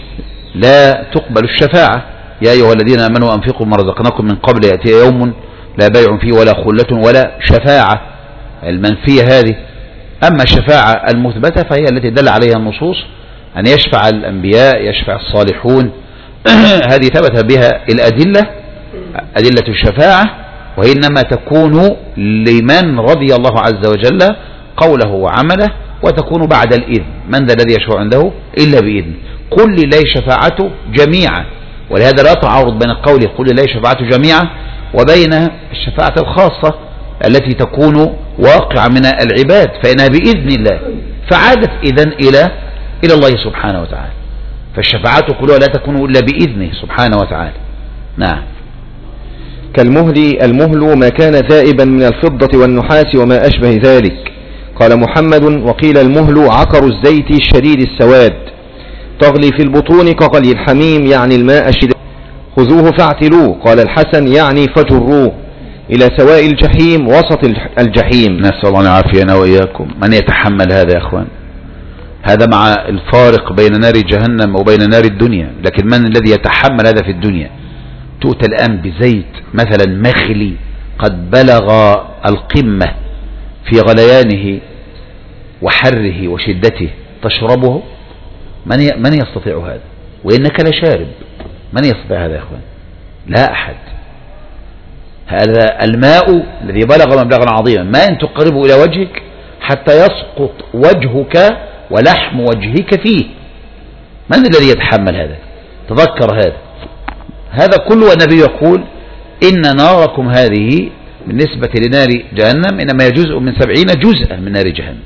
لا تقبل الشفاعة. يا أيها الذين آمنوا أنفقوا ما رزقناكم من قبل يأتي يوم لا بيع فيه ولا خلة ولا شفاعة، المنفية هذه. أما الشفاعة المثبتة فهي التي دل عليها النصوص، أن يشفع الأنبياء، يشفع الصالحون. هذه ثبت بها الأدلة، أدلة الشفاعة، وإنما تكون لمن رضي الله عز وجل قوله وعمله، وتكون بعد الإذن. من ذا الذي يشفع عنده إلا بإذن. قل لله شفاعته جميعا، ولهذا لا تعارض بين القول قل لله شفاعته جميعا وبين الشفاعة الخاصة التي تكون واقعة من العباد، فإنها بإذن الله، فعادت إذن إلى الله سبحانه وتعالى. فالشفاعة كلها لا تكون إلا بإذنه سبحانه وتعالى. نعم. كالمهل، المهل ما كان ذائبا من الفضة والنحاس وما أشبه ذلك. قال محمد: وقيل المهل عقر الزيت الشديد السواد، تغلي في البطون كغلي الحميم، يعني الماء الشديد. خذوه فاعتلوه. قال الحسن يعني فجروه إلى سواء الجحيم، وسط الجحيم. نسأل الله العافية وإياكم. من يتحمل هذا يا أخوان؟ هذا مع الفارق بين نار جهنم وبين نار الدنيا. لكن من الذي يتحمل هذا في الدنيا؟ تؤتى الآن بزيت مثلا مخلي قد بلغ القمة في غليانه وحره وشدته، تشربه؟ من يستطيع هذا؟ وإنك لشارب. من يستطيع هذا يا أخوان؟ لا أحد. هذا الماء الذي بلغ مبلغا عظيما، ما أن تقربه إلى وجهك حتى يسقط وجهك ولحم وجهك فيه. من الذي يتحمل هذا؟ تذكر هذا كله. والنبي يقول: إن ناركم هذه بالنسبة لنار جهنم إنما هي جزء من 70 جزءا من نار جهنم،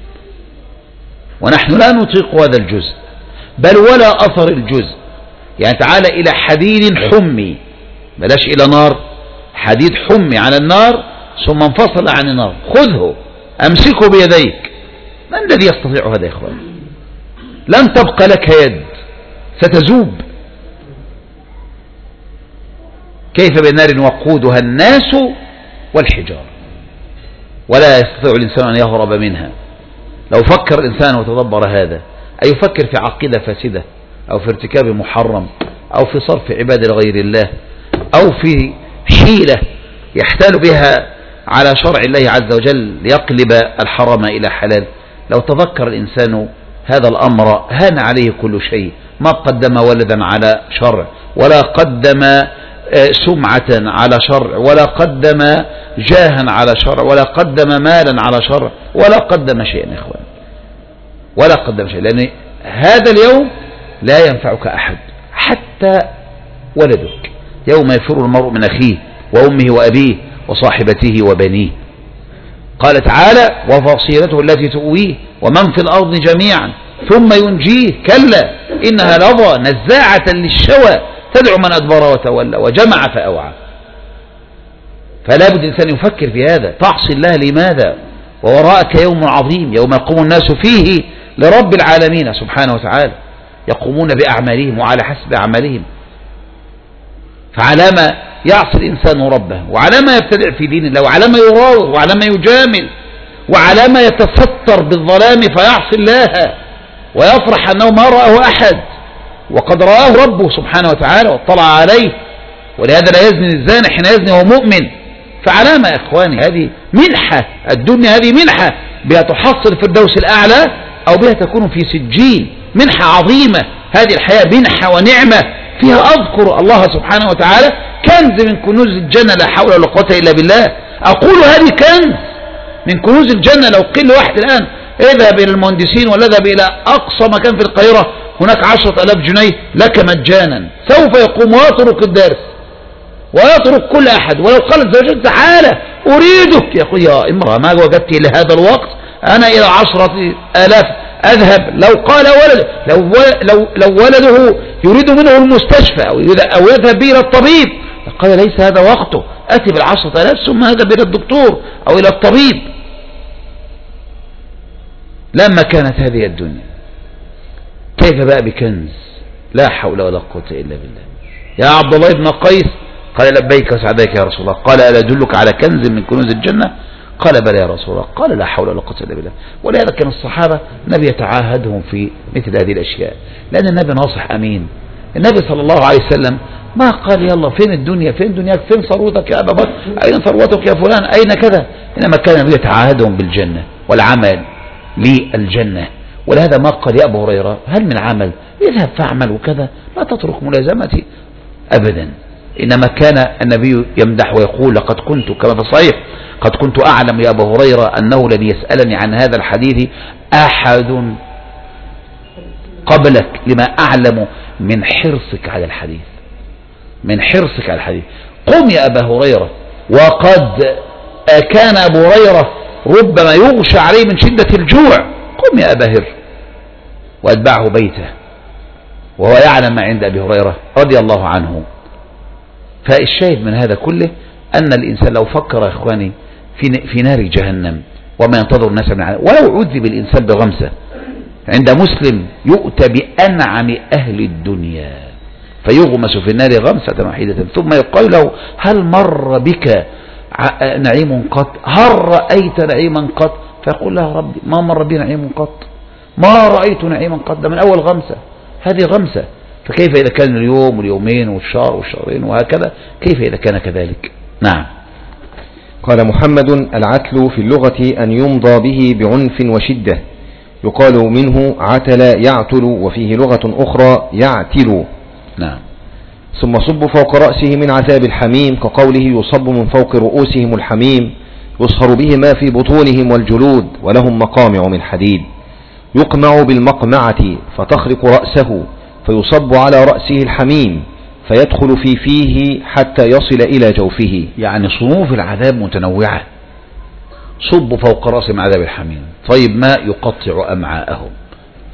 ونحن لا نطيق هذا الجزء، بل ولا أثر الجزء. يعني تعال إلى حديد حمي، بلاش إلى نار حديد حمي على النار ثم انفصل عن النار، خذه أمسكه بيديك. من الذي يستطيع هذا يا إخوان؟ لن تبقى لك يد، ستذوب. كيف بنار وقودها الناس والحجار، ولا يستطيع الإنسان أن يهرب منها. لو فكر الإنسان وتدبر هذا، أي يفكر في عقيدة فاسدة أو في ارتكاب محرم أو في صرف عبادة لغير الله أو في حيلة يحتال بها على شرع الله عز وجل ليقلب الحرام إلى حلال، لو تذكر الإنسان هذا الأمر هان عليه كل شيء. ما قدم ولدا على شرع، ولا قدم سمعة على شرع، ولا قدم جاها على شرع، ولا قدم مالا على شرع، ولا قدم شيئا يا إخوان، ولا قدم شيء. لأن هذا اليوم لا ينفعك أحد، حتى ولدك. يوم يفر المرء من أخيه وأمه وأبيه وصاحبته وبنيه. قال تعالى: وفصيلته التي تؤويه ومن في الأرض جميعا ثم ينجيه كلا إنها لظى نزاعة للشوى تدعو من أدبر وتولى وجمع فأوعى. فلا بد الإنسان يفكر في هذا. تعصي الله لماذا ووراءك يوم عظيم يوم يقوم الناس فيه لرب العالمين سبحانه وتعالى، يقومون بأعمالهم وعلى حسب أعمالهم. فعلى ما يعصي الإنسان ربه، وعلى ما يبتدع في دين الله، وعلى ما يراوغ، وعلى ما يجامل، وعلى ما يتستر بالظلام فيعصي الله ويفرح أنه ما رآه أحد وقد رآه ربه سبحانه وتعالى واطلع عليه. ولهذا لا يزني الزاني حين يزني وهو مؤمن. فعلى ما إخواني هذه منحة، الدنيا هذه منحة بها تحصل في الفردوس الأعلى أو بها تكون في سجين. منحة عظيمة هذه الحياة، منحة ونعمة فيها أذكر الله سبحانه وتعالى، كنز من كنوز الجنة لا حول ولا قوة إلا بالله. أقول هذه كنز من كنوز الجنة. لو قيل لواحد الآن اذهب إلى المهندسين ولا اذهب إلى أقصى مكان في القاهرة هناك 10,000 جنيه لك مجانا، سوف يقوم ويترك الدرس ويترك كل أحد. ولو قالت زوجته تعالى أريدك، يقول يا امرأة ما وجدت إلى هذا الوقت، أنا إلى 10,000 أذهب. لو قال ولد لو ولده يريد منه المستشفى أو يذهب به إلى الطبيب، قال ليس هذا وقته، أتي بال10,000 ثم هذا إلى الدكتور أو إلى الطبيب. لما كانت هذه الدنيا كيف بقى بكنز لا حول ولا قوة إلا بالله. يا عبد الله بن قيس، قال لبيك وسعديك يا رسول الله. قال ألا أدلك على كنز من كنوز الجنة؟ قال بلى يا رسول الله. قال لا حول ولا قوة إلا بالله. ولهذا كان الصحابة النبي يتعاهدهم في مثل هذه الأشياء، لأن النبي ناصح أمين. النبي صلى الله عليه وسلم ما قال يلا فين الدنيا، فين دنياك، فين ثروتك يا أبا بكر، أين ثروتك يا فلان، أين كذا، إنما كان النبي يتعاهدهم بالجنة والعمل للجنة. ولهذا ما قال يا أبو هريرة هل من عمل، اذهب فاعمل وكذا، لا تترك ملازمتي أبدا. إنما كان النبي يمدح ويقول لقد كنت كما في الصحيح قد كنت أعلم يا أبو هريرة أنه لن يسألني عن هذا الحديث أحد قبلك لما أعلم من حرصك على الحديث، من حرصك على الحديث. قم يا أبا هريرة. وقد كان أبو هريرة ربما يغشى عليه من شدة الجوع. قم يا أبا هر، وأتبعه بيته وهو يعلم ما عند أبي هريرة رضي الله عنه. فالشاهد من هذا كله أن الإنسان لو فكر يا إخواني في نار جهنم وما ينتظر الناس من عنه، ولو عذب الإنسان بغمسة، عند مسلم يؤتى بأنعم أهل الدنيا فيغمس في النار غمسة واحدة ثم يقال له هل مر بك نعيم قط، هل رأيت نعيما قط؟ فيقول له ربي ما مر بي نعيم قط، ما رأيت نعيما قط، ده من أول غمسة. هذه غمسة. فكيف إذا كان اليوم واليومين والشهر والشهرين وهكذا، كيف إذا كان كذلك؟ نعم. قال محمد: العتل في اللغة أن يمضى به بعنف وشدة، يقال منه عتل يعتل، وفيه لغة أخرى يعتل. نعم. ثم صب فوق رأسه من عذاب الحميم، كقوله يصب من فوق رؤوسهم الحميم، يصهر به ما في بطونهم والجلود، ولهم مقامع من حديد، يقمع بالمقمعة فتخرق رأسه، فيصب على رأسه الحميم فيدخل في فيه حتى يصل إلى جوفه. يعني صنوف العذاب متنوعة. صب فوق رأسهم عذاب الحميم، طيب ما يقطع أمعاءهم،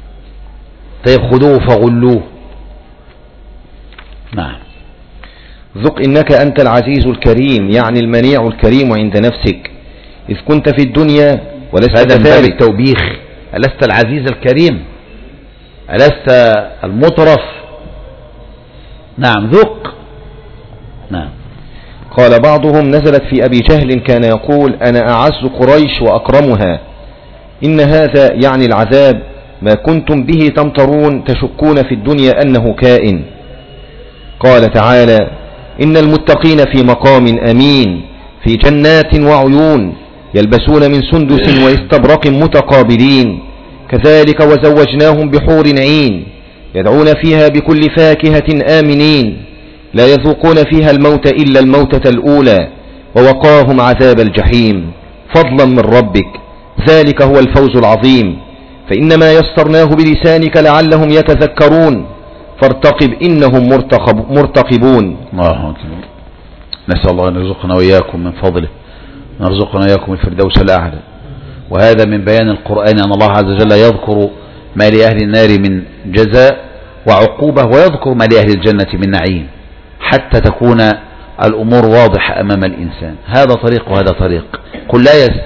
طيب خذوه فغلوه. نعم. ذق إنك أنت العزيز الكريم، يعني المنيع الكريم عند نفسك، إذ كنت في الدنيا ولست هذا من باب كذلك. التوبيخ، ألست العزيز الكريم، ألست المطرف. نعم ذق. نعم. قال بعضهم نزلت في أبي جهل كان يقول أنا أعز قريش وأكرمها، إن هذا يعني العذاب ما كنتم به تمترون تشكون في الدنيا أنه كائن. قال تعالى إن المتقين في مقام أمين في جنات وعيون يلبسون من سندس واستبرق متقابلين كذلك وزوجناهم بحور عين يدعون فيها بكل فاكهة آمنين لا يذوقون فيها الموت إلا الموتة الأولى ووقاهم عذاب الجحيم فضلا من ربك ذلك هو الفوز العظيم. فإنما يسرناه بلسانك لعلهم يتذكرون فارتقب إنهم مرتقبون. الله أكبر. نسأل الله أن يرزقنا وإياكم من فضله، نرزقنا وإياكم الفردوس الأعلى. وهذا من بيان القرآن أن الله عز وجل يذكر ما لأهل النار من جزاء وعقوبة، ويذكر ما لأهل الجنة من نعيم، حتى تكون الأمور واضحة أمام الإنسان. هذا طريق وهذا طريق. قل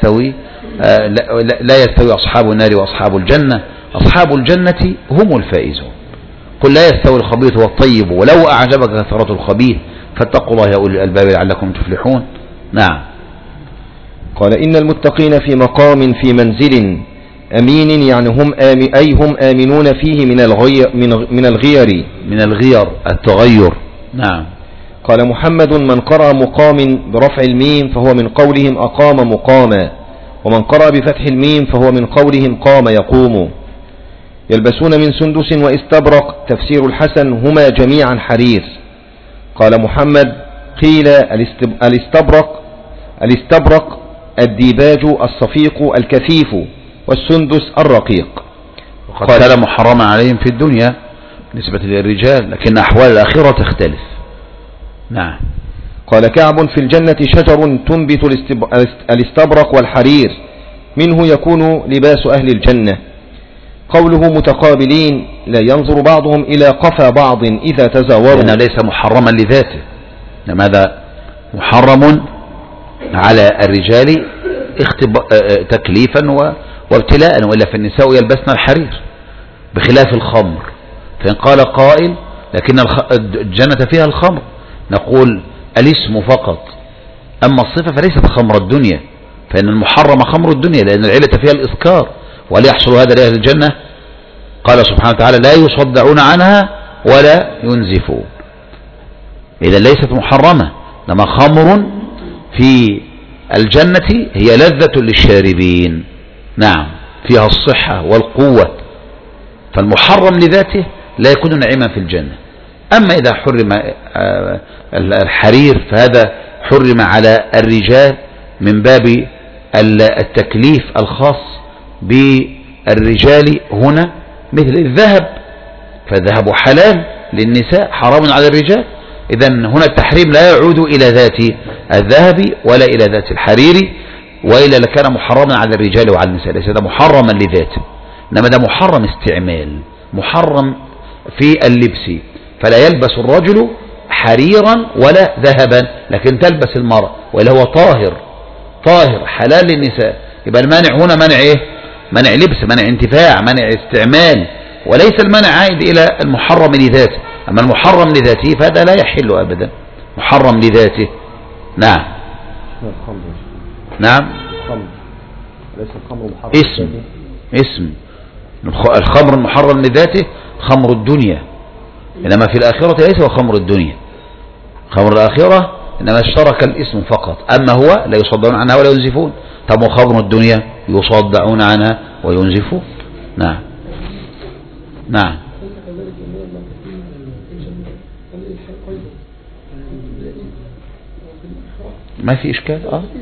لا يستوي أصحاب النار وأصحاب الجنة، أصحاب الجنة هم الفائزون. قل لا يستوي الخبيث والطيب ولو أعجبك كثرة الخبيث فاتقوا الله يا أولي الألباب لعلكم تفلحون. نعم. قال إن المتقين في مقام في منزل أمين، يعني هم آمنون فيه من الغير التغير. نعم. قال محمد من قرأ مقام برفع الميم فهو من قولهم أقام مقاما، ومن قرأ بفتح الميم فهو من قولهم قام يقوم. يلبسون من سندس واستبرق، تفسير الحسن هما جميعا حرير. قال محمد قيل الاستبرق الديباج الصفيق الكثيف، والسندس الرقيق. وقد كان محرما عليهم في الدنيا بالنسبة للرجال، لكن أحوال الآخرة تختلف. نعم. قال كعب في الجنة شجر تنبت الاستبرق والحرير، منه يكون لباس أهل الجنة. قوله متقابلين لا ينظر بعضهم إلى قفا بعض إذا تزاوروا، لأنه ليس محرما لذاته، إنما هذا محرم على الرجال تكليفا وابتلاء، وإلا فالنساء يلبسن الحرير بخلاف الخمر. فإن قال قائل لكن الجنة فيها الخمر، نقول الاسم فقط، أما الصفة فليست خمر الدنيا، فإن المحرم خمر الدنيا لأن العلة فيها الإسكار، ولا يحصل هذا لأهل الجنة. قال سبحانه وتعالى لا يصدعون عنها ولا ينزفون، إذا ليست محرمة، إنما خمر في الجنة هي لذة للشاربين. نعم، فيها الصحة والقوة، فالمحرم لذاته لا يكون نعيما في الجنة. أما إذا حرم الحرير فهذا حرم على الرجال من باب التكليف الخاص بالرجال هنا، مثل الذهب، فالذهب حلال للنساء حرام على الرجال. إذن هنا التحريم لا يعود إلى ذات الذهب ولا إلى ذات الحرير، وإلا لكان محرما على الرجال وعلى النساء، ليس هذا محرما لذاته، إنما ده محرم استعمال، محرم في اللبس، فلا يلبس الرجل حريرا ولا ذهبا، لكن تلبس المرأة، وإلا هو طاهر حلال للنساء. يبقى المانع هنا منع إيه؟ منع لبس، منع انتفاع، منع استعمال، وليس المنع عائد إلى المحرم لذاته. أما المحرم لذاته فهذا لا يحل أبدا، محرم لذاته. نعم. نعم. اسم الخمر المحرم لذاته خمر الدنيا، إنما في الآخرة ليس هو خمر الدنيا، خمر الآخرة إنما اشترك الاسم فقط، أما هو لا يصدعون عنها ولا ينزفون. طب وخمر الدنيا يصدعون عنها وينزفون. نعم. نعم. ما في إشكال.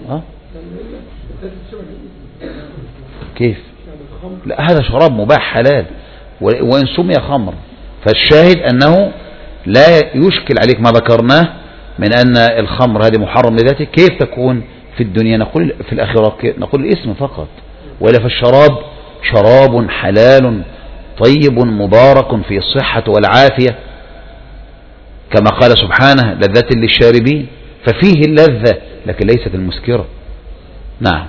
كيف؟ لا، هذا شراب مباح حلال وإن سمي خمر، فالشاهد أنه لا يشكل عليك ما ذكرناه من أن الخمر هذه محرم لذاته. كيف تكون في الدنيا؟ نقول في الآخرة نقول الاسم فقط، وإلا فالشراب شراب حلال طيب مبارك في الصحة والعافية، كما قال سبحانه لذة للشاربين، ففيه اللذة لكن ليست المسكرة. نعم.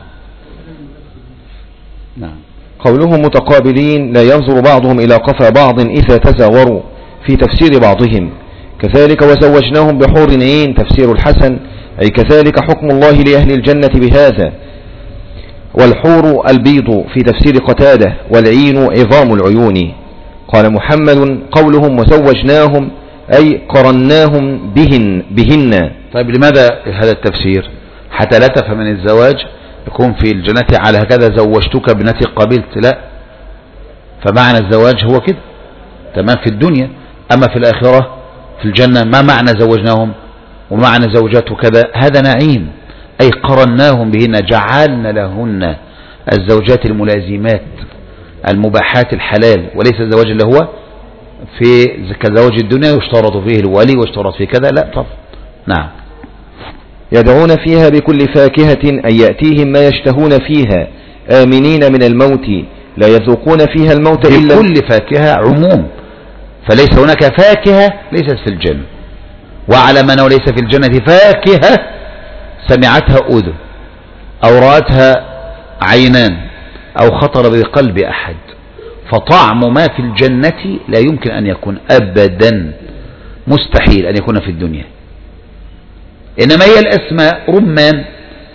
نعم. قوله متقابلين لا ينظر بعضهم إلى قفا بعض إذا تزاوروا في تفسير بعضهم. كذلك وزوجناهم بحور عين تفسير الحسن، أي كذلك حكم الله لأهل الجنة بهذا. والحور البيض في تفسير قتادة، والعين عظام العيون. قال محمد قولهم وزوجناهم أي قرناهم بهن. طيب لماذا هذا التفسير؟ حتى لا تفهم من الزواج يكون في الجنة على هكذا زوجتك ابنتي قبلت، لا، فمعنى الزواج هو كده تمام في الدنيا. أما في الآخرة في الجنة ما معنى زوجناهم ومعنى زوجاته كذا؟ هذا نعيم، أي قرناهم بهن، جعلنا لهن الزوجات الملازمات المباحات الحلال، وليس الزواج اللي هو في كزواج الدنيا يشترط فيه الولي ويشترط فيه كذا، لا طبعا. نعم. يدعون فيها بكل فاكهة أي يأتيهم ما يشتهون فيها آمنين من الموت لا يذوقون فيها الموت إلا بكل فاكهة عموم، فليس هناك فاكهة ليست في الجنة. واعلم أنه ليس في الجنة فاكهة سمعتها أذن أو رأتها عينان أو خطر بقلب أحد، فطعم ما في الجنة لا يمكن أن يكون أبدا، مستحيل أن يكون في الدنيا. إنما هي الأسماء رمان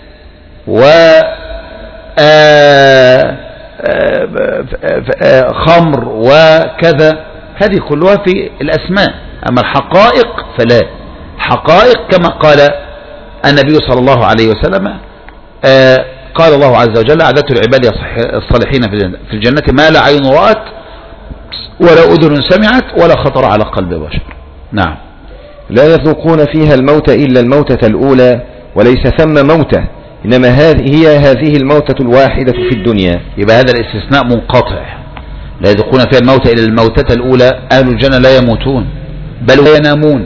وخمر وكذا، هذه كلها في الأسماء. أما الحقائق فلا. حقائق كما قال النبي صلى الله عليه وسلم قال الله عز وجل أعددت العباد الصالحين في الجنة ما لا عين رأت ولا أذن سمعت ولا خطر على قلب بشر. نعم. لا يذوقون فيها الموت إلا الموتة الأولى وليس ثم موتة، إنما هذه الموتة الواحدة في الدنيا. يبقى هذا الاستثناء منقطع، لا يذوقون فيها الموت إلا الموتة الأولى. أهل الجنة لا يموتون بل ينامون،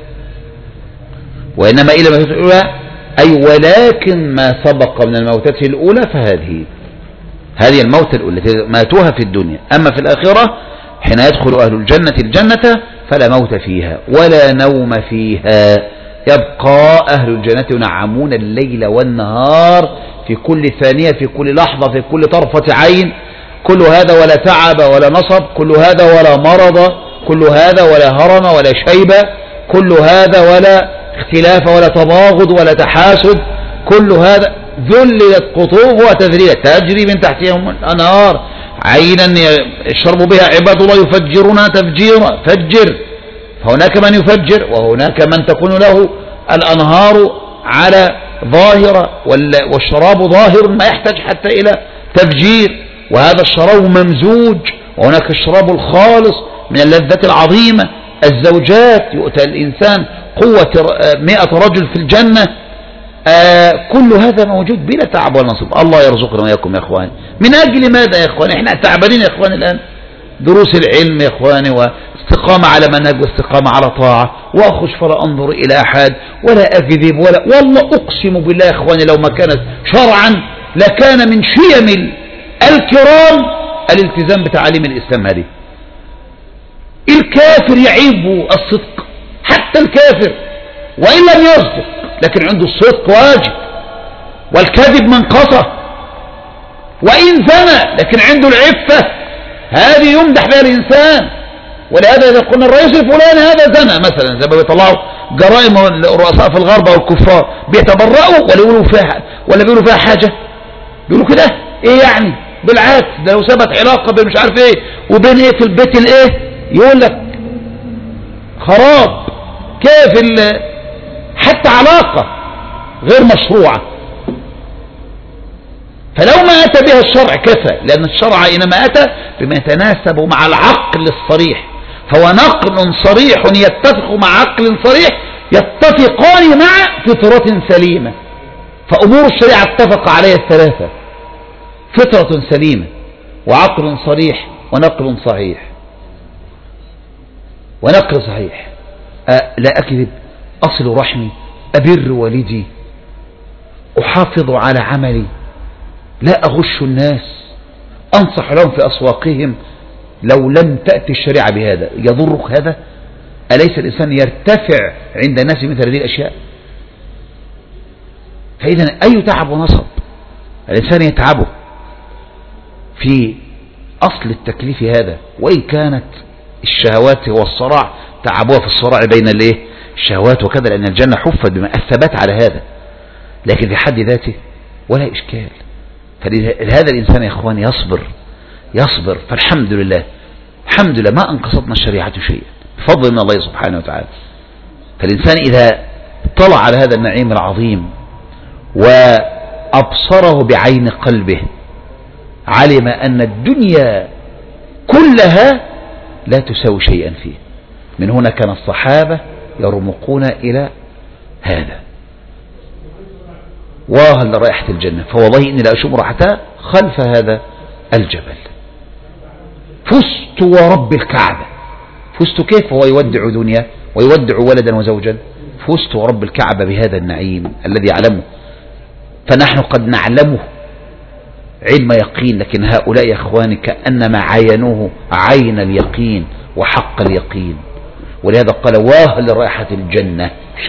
وإنما إلى الموتة الأولى أي ولكن ما سبق من الموتة الأولى هذه الموتة الأولى ماتوها في الدنيا. أما في الآخرة حين يدخل أهل الجنة فلا موت فيها ولا نوم فيها، يبقى أهل الجنة ينعمون الليل والنهار في كل ثانية في كل لحظة في كل طرفة عين. كل هذا ولا تعب ولا نصب، كل هذا ولا مرض، كل هذا ولا هرم ولا شيبة، كل هذا ولا اختلاف ولا تباغض ولا تحاسد، كل هذا ذللت قطوف وتذليلت تجري من تحتهم الأنهار عينا يشرب بها عباد الله يفجرونها تفجيرا. فجر، فهناك من يفجر وهناك من تكون له الأنهار على ظاهرة والشراب ظاهر ما يحتاج حتى إلى تفجير، وهذا الشراب ممزوج، وهناك الشراب الخالص من اللذة العظيمة. الزوجات يؤتى الإنسان قوة 100 رجل في الجنة. كل هذا موجود بلا تعب ولا نصب. الله يرزقنا وإياكم يا إخواني. من أجل ماذا يا إخواني؟ إحنا تعبانين يا إخواني الآن. دروس العلم يا إخواني واستقامة على منهج واستقامة على طاعة، وأخش فلا أنظر إلى أحد ولا أكذب والله أقسم بالله يا إخواني لو ما كانت شرعا لكان من شيم الكرام الالتزام بتعاليم الإسلام هذه. الكافر يعيب الصدق، حتى الكافر وإن لم يصدق لكن عنده الصدق واجب، والكذب منقصة، وإن زنى لكن عنده العفة هذه يمدح بها الإنسان. ولهذا إذا قلنا الرئيس الفلاني هذا زنى مثلا، زي ما بيطلعوا جرائم الرؤساء في الغرب والكفار بيتبرأوا ولا بيقولوا فيها حاجة، بيقولوا كده ايه يعني، بالعكس ده لو ثبت علاقة بين مش عارف ايه وبين ايه في البيت الايه يقول لك خراب. كيف حتى علاقة غير مشروعة. فلو ما أتى بها الشرع كفى، لأن الشرع إنما أتى بما يتناسب مع العقل الصريح، فهو نقل صريح يتفق مع عقل صريح يتفقان مع فطرة سليمة. فأمور الشريعة اتفق عليها الثلاثة: فطرة سليمة وعقل صريح ونقل صحيح. ونقل صحيح لا أكذب، أصل رحمي، أبر والدي، أحافظ على عملي، لا أغش الناس، أنصح لهم في أسواقهم. لو لم تأتي الشريعة بهذا يضرك هذا؟ أليس الإنسان يرتفع عند الناس مثل هذه الأشياء؟ فإذا أي تعب ونصب الإنسان يتعبه في أصل التكليف هذا، وإن كانت الشهوات والصراع تعبوها في الصراع بين الشهوات وكذا، لأن الجنة حفت بما الثبات على هذا، لكن في حد ذاته ولا إشكال. فهذا الإنسان يا إخوان يصبر. فالحمد لله الحمد لله ما أنقصتنا الشريعة شيئا بفضل من الله سبحانه وتعالى. فالإنسان إذا طلع على هذا النعيم العظيم وأبصره بعين قلبه علم أن الدنيا كلها لا تساوي شيئا فيه. من هنا كان الصحابة يرمقون إلى هذا، وهل رائحة الجنة، فوالله إني لا أشم رائحتها خلف هذا الجبل. فزت ورب الكعبة. فزت كيف؟ هو يودع دنيا ويودع ولدا وزوجا. فزت ورب الكعبة بهذا النعيم الذي يعلمه، فنحن قد نعلمه علم يقين، لكن هؤلاء يا إخواني كأنما عاينوه عين اليقين وحق اليقين. ولهذا قال واه لرائحة الجنة،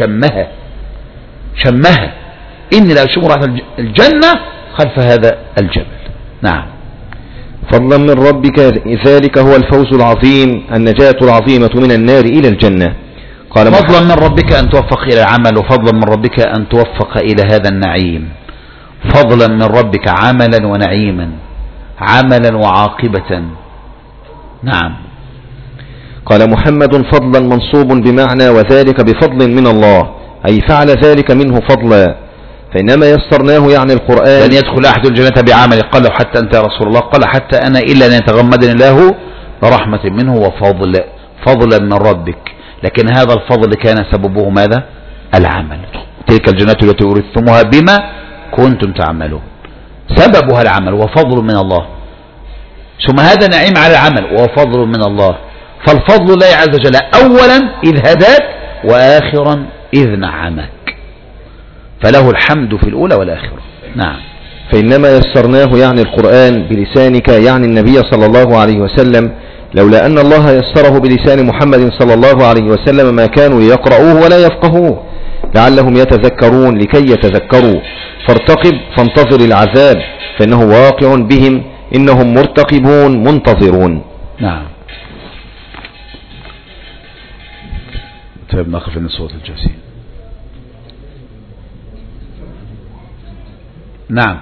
شمها إني لا أشم رائحة الجنة خلف هذا الجبل. نعم. فضلا من ربك ذلك هو الفوز العظيم، النجاة العظيمة من النار إلى الجنة. قال فضلا من ربك أن توفق إلى العمل، وفضلا من ربك أن توفق إلى هذا النعيم. فضلا من ربك عملا ونعيما، عملا وعاقبة. نعم. قال محمد فضلا منصوب بمعنى وذلك بفضل من الله، أي فعل ذلك منه فضلا، فإنما يسرناه يعني القرآن. لن يدخل أحد الجنة بعمل، قال حتى أنت يا رسول الله، قال حتى أنا، إلا أن يتغمدني الله برحمة منه وفضل، فضلا من ربك. لكن هذا الفضل كان سببه ماذا؟ العمل. تلك الجنة التي أورثتموها بما كنتم تعملون، سببها العمل وفضل من الله. ثم هذا نعيم على العمل وفضل من الله. فالفضل الله عز وجل أولا إذ هداك، وآخرا إذ نعمك، فله الحمد في الأولى والآخرة. نعم. فإنما يسرناه يعني القرآن بلسانك، يعني النبي صلى الله عليه وسلم، لولا أن الله يسره بلسان محمد صلى الله عليه وسلم ما كانوا ليقرؤوه ولا يفقهوه، لعلهم يتذكرون لكي يتذكروا. فارتقب فانتظر العذاب، فإنه واقع بهم، إنهم مرتقبون منتظرون. نعم. طيب نقف من صوت الجاسين. نعم.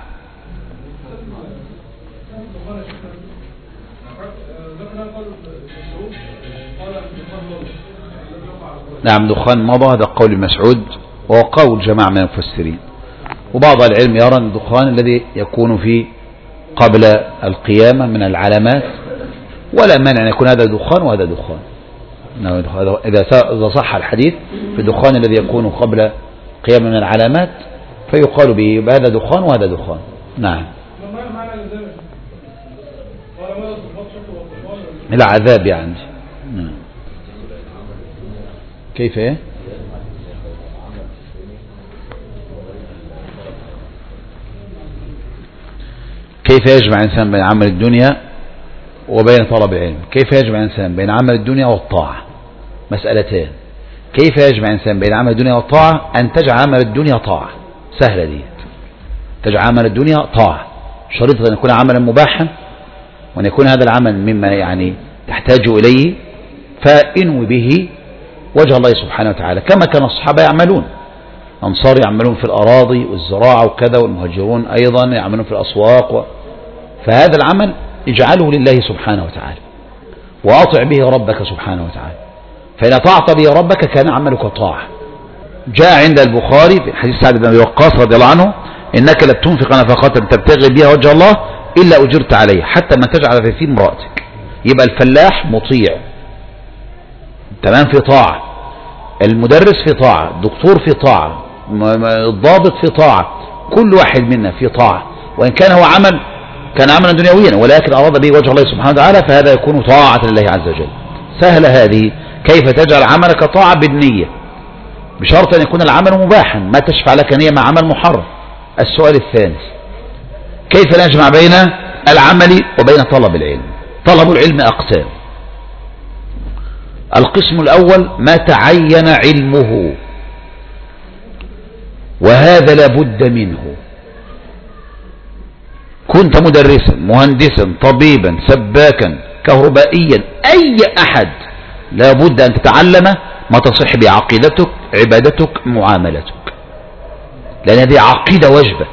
نعم دخان مضى، هذا قول مسعود وقول جماعة من المفسرين. وبعض العلم يرى أن الدخان الذي يكون في قبل القيامة من العلامات، ولا مانع أن يكون هذا دخان وهذا دخان. إذا صح الحديث في الدخان الذي يكون قبل قيامة من العلامات فيقال به هذا دخان وهذا دخان. نعم. العذاب يعني. نعم. كيف ايه؟ كيف يجمع الإنسان بين عمل الدنيا وبين طلب العلم؟ كيف يجمع الإنسان بين عمل الدنيا والطاعة؟ مسألتين. كيف يجمع الإنسان بين عمل الدنيا والطاعة؟ أن تجعل عمل الدنيا طاعة، سهلة دي. تجعل عمل الدنيا طاعة، شريطة أن يكون عملا مباحا، وأن يكون هذا العمل مما يعني تحتاج إليه، فإنوي به وجه الله سبحانه وتعالى، كما كان الصحابة يعملون. أنصار يعملون في الأراضي والزراعة وكذا، والمهاجرون أيضا يعملون في الأسواق فهذا العمل اجعله لله سبحانه وتعالى، وأطع به ربك سبحانه وتعالى. فإن أطعت به ربك كان عملك طاعة. جاء عند البخاري في حديث سعد بن أبي وقاص رضي الله عنه: إنك لا تنفق نفقة تبتغي بها وجه الله إلا أجرت عليه حتى ما تجعل في امرأتك. يبقى الفلاح مطيع تمام في طاعة، المدرس في طاعة، الدكتور في طاعة، الضابط في طاعة، كل واحد منا في طاعة، وإن كان هو عمل كان عملا دنيويا ولكن أراد به وجه الله سبحانه وتعالى فهذا يكون طاعة لله عز وجل. سهلة هذه. كيف تجعل عملك طاعة؟ بالنية، بشرط أن يكون العمل مباحا، ما تشفع لك نية مع عمل محرم. السؤال الثاني: كيف نجمع بين العمل وبين طلب العلم؟ طلب العلم أقسام. القسم الأول ما تعين علمه، وهذا لابد منه. كنت مدرسا، مهندسا، طبيبا، سباكا، كهربائيا، أي أحد لابد أن تتعلم ما تصح بعقيدتك، عبادتك، معاملتك، لأن هذه عقيدة واجبة.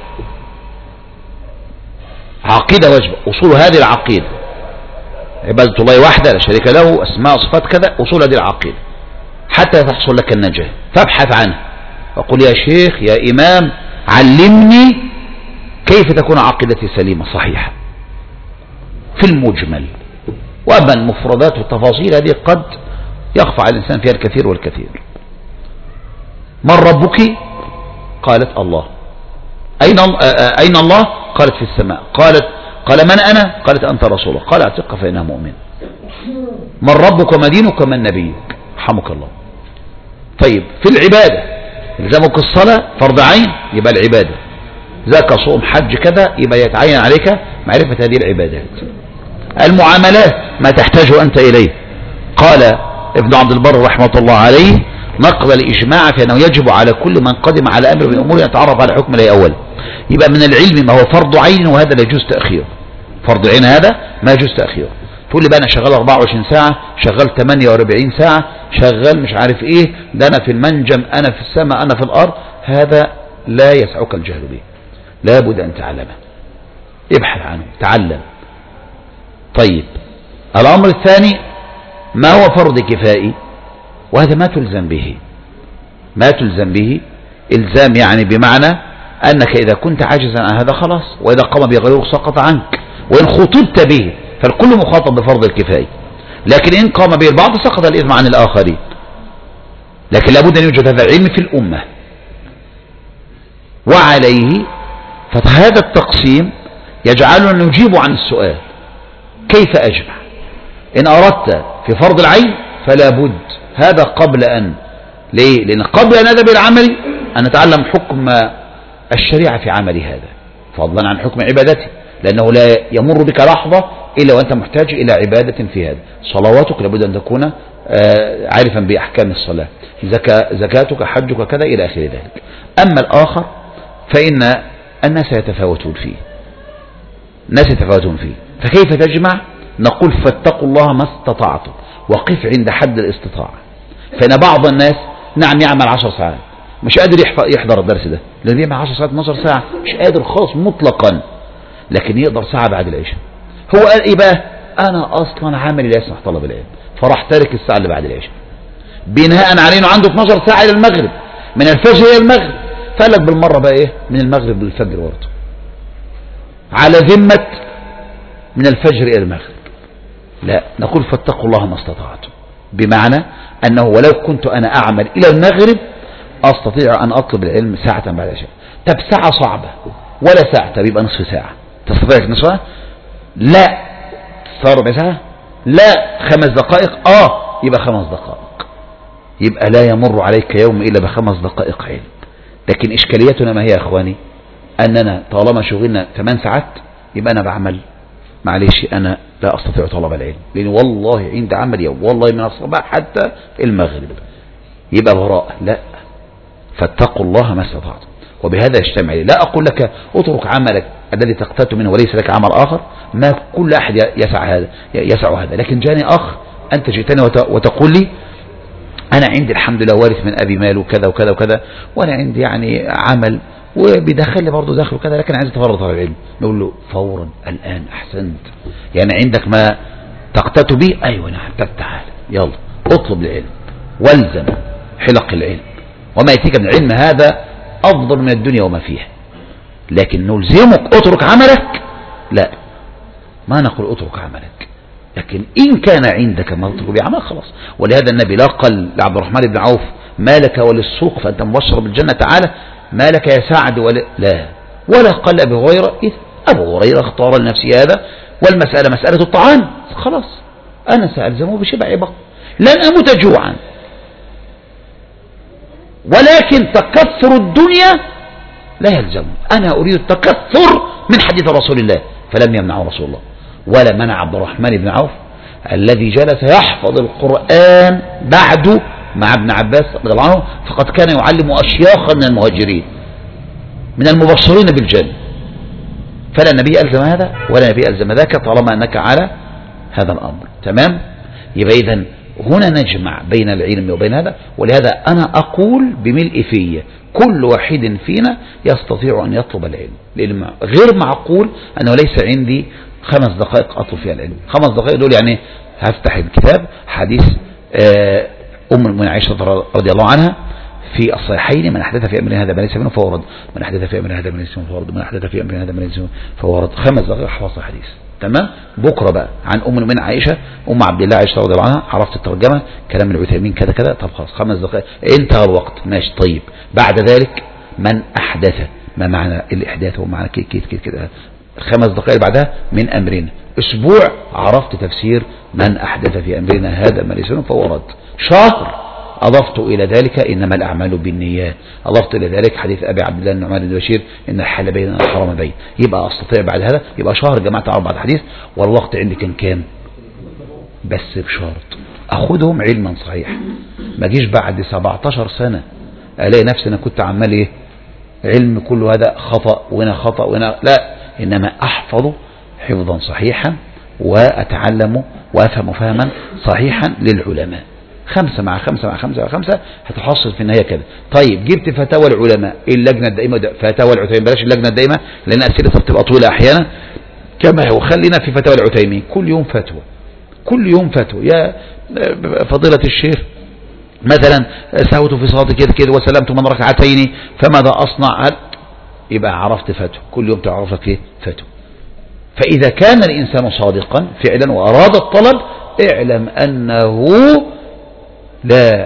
عقيدة واجبة، أصول هذه العقيدة عبادة الله وحده لا شريك له، أسماء صفات كذا، أصول هذه العقيدة حتى تحصل لك النجاة. فابحث عنه وقل يا شيخ يا إمام علمني كيف تكون عقيدتي سليمة صحيحة في المجمل. وأما المفردات والتفاصيل هذه قد يخفى على الإنسان فيها الكثير والكثير. من ربك؟ قالت الله. أين الله؟ قالت في السماء. قال من أنا؟ قالت أنت رسول الله. قال اعتق فإنها مؤمن. من ربك وما دينك ومن نبيك؟ رحمك الله. طيب في العبادة يلزمك الصلاة فرض عين، يبقى العبادة ذاك صوم حج كذا، يبقى يتعين عليك معرفة هذه العبادات. المعاملات ما تحتاج أنت إليه. قال ابن عبد البر رحمة الله عليه نقض الإجماع في أنه يجب على كل من قدم على أمر من أمور يتعرف على حكم لا أول. يبقى من العلم ما هو فرض عين، وهذا لا يجوز تأخيره. فرض عين هذا ما يجوز تأخيره. تقول لي بقى أنا شغال 24 ساعة، شغال 48 ساعة، شغال مش عارف إيه، ده أنا في المنجم، أنا في السماء، أنا في الأرض، هذا لا يسعك الجهل به، لابد أن تعلمه. ابحث عنه، تعلم. طيب الأمر الثاني ما هو فرض كفائي، وهذا ما تلزم به. ما تلزم به إلزام يعني بمعنى أنك إذا كنت عاجزا عن هذا خلاص، وإذا قام بغيره سقط عنك، وإن خطبت به فالكل مخاطب بفرض الكفاية، لكن إن قام به البعض سقط الإثم عن الآخرين. لكن لابد أن يوجد هذا العلم في الأمة. وعليه فهذا التقسيم يجعلنا نجيب عن السؤال كيف أجمع. إن أردت في فرض العين فلا بد هذا قبل أن، ليه؟ لأن قبل أن أذهب إلى العمل أن نتعلم حكم الشريعة في عمل هذا، فضلا عن حكم عبادته، لأنه لا يمر بك لحظة إلا وأنت محتاج إلى عبادة في هذا. صلواتك لابد أن تكون عارفا بأحكام الصلاة، زكاتك، حجك، كذا إلى آخر ذلك. أما الآخر فإن الناس يتفاوتون فيه، فكيف تجمع؟ نقول فاتقوا الله ما استطعتم، وقف عند حد الاستطاعة. فإن بعض الناس نعم يعمل 10 ساعات مش قادر يحضر الدرس ده، لأنه يعمل 10 ساعات 12 ساعة مش قادر خالص مطلقا، لكن يقدر ساعة بعد العشاء. هو قال إيه بقى؟ أنا أصلا عامل لا يسمح طلب العلم، فراح تارك الساعة اللي بعد العشاء بناء على إنه عنده 12 ساعة إلى المغرب، من الفجر إلى المغرب، فقال لك بالمرة بقى إيه من المغرب للفجر برضه، على ذمة من الفجر إلى المغرب. لا، نقول فاتقوا الله ما استطعتم، بمعنى أنه ولو كنت أنا أعمل إلى المغرب أستطيع أن أطلب العلم ساعة بعد العشاء. طب ساعة صعبة ولا ساعة؟ طب يبقى نصف ساعة. تستطيع نصف ساعة؟ لا. صار ربع ساعة؟ لا. 5 دقائق؟ يبقى 5 دقائق. يبقى لا يمر عليك يوم إلا ب5 دقائق علم. لكن إشكاليتنا ما هي يا أخواني؟ أننا طالما شغلنا 8 ساعات يبقى أنا بعمل، معلش أنا لا أستطيع طلب العلم، لأن والله عند عمل يوم، والله من الصباح حتى المغرب، يبقى براء. لا، فاتقوا الله ما استطعتم. وبهذا يجتمع. لا أقول لك اترك عملك الذي تقتات منه وليس لك عمل آخر، ما كل أحد يسع هذا. لكن جاني أخ أنت جئتني وتقول لي أنا عندي الحمد لله وارث من أبي مال وكذا وكذا وكذا، وأنا عندي يعني عمل وبيدخل لي برضه دخل وكذا، لكن عايز اتفرغ على العلم. نقول له فورا الآن أحسنت، يعني عندك ما تقتات به؟ أيوة نعم. طب تعال يلا اطلب العلم والزم حلق العلم، وما يأتيك من العلم هذا أفضل من الدنيا وما فيها. لكن نلزمك اترك عملك؟ لا، ما نقول اترك عملك، لكن إن كان عندك ما تترك بعمل خلاص. ولهذا النبي لا قال لعبد الرحمن بن عوف ما لك وللسوق فأنت مبشر بالجنة، تعالى ما لك يا سعد لا، ولا قال أبي هريرة إذ أبو هريرة اختار لنفسه هذا، والمسألة مسألة الطعام خلاص، أنا سألزمه بشبع بطن، لن أموت جوعا. ولكن تكثر الدنيا لا يلزم. أنا أريد التكثر من حديث رسول الله، فلم يمنعه رسول الله ولا منع عبد الرحمن بن عوف الذي جلس يحفظ القرآن بعده مع ابن عباس رضي الله عنه فقد كان يعلم أشياخا من المهاجرين من المبشرين بالجنة، فلا النبي ألزم هذا ولا النبي ألزم ذاك طالما أنك على هذا الأمر. تمام؟ يبقى إذن هنا نجمع بين العلم وبين هذا، ولهذا أنا أقول بملء فيه كل واحد فينا يستطيع أن يطلب العلم، لأن غير معقول أنه ليس عندي 5 دقائق أطلب فيها العلم. 5 دقائق دول يعني هفتح الكتاب حديث أم المؤمنين عائشة رضي الله عنها في الصحيحين: من أحدث في أمرنا هذا ما ليس منه فهو رد، من أحدث في أمرنا هذا ما ليس منه فهو رد، من أحدث في أمرنا هذا ما ليس منه فهو رد. 5 دقائق حفظت الحديث. تمام؟ بكرة بقى عن أم المؤمنين عائشة أم عبد الله عائشة رضي الله عنها، عرفت الترجمة، كلام العثيمين كذا كذا، طب خلاص 5 دقائق انتهى الوقت، ماشي. طيب بعد ذلك من أحدث، ما معنى الإحداث ومعنى كده 5 دقائق بعدها من أمرنا. أسبوع عرفت تفسير من أحدث في أمرنا هذا ما ليس منه فهو رد. شهر أضفت إلى ذلك إنما الأعمال بالنيات، أضفت إلى ذلك حديث أبي عبد الله النعمان بن بشير إن الحل بين الحرام بين. يبقى أستطيع بعد هذا، يبقى شهر جمعت 4 حديث، والوقت عندي كان بس بشرط أخذهم علما صحيح. ما جيش بعد 17 سنة ألاقي نفسي أنا كنت عمال إيه علم كله هذا خطأ وهنا خطأ وهنا لا، إنما أحفظ حفظا صحيحا وأتعلم وأفهم فهما صحيحا للعلماء. 5 مع 5 مع 5 مع 5 هتحصل في النهاية كده. طيب جبت فتاوى العلماء، اللجنة الدائمة، فتاوى العثيمين، بلاش اللجنة الدائمة لأن أسئلتها بتبقى طويلة أحيانا كما هو، خلينا في فتاوى العثيمين. كل يوم فتوى، كل يوم فتوى. يا فضيلة الشيخ مثلا سهوت في صلاتي كده كده وسلمت من ركعتين فماذا أصنع؟ يبقى عرفت فتوى، كل يوم تعرف لك فتوى. فإذا كان الإنسان صادقا فعلا وأراد الطلب اعلم أنه لا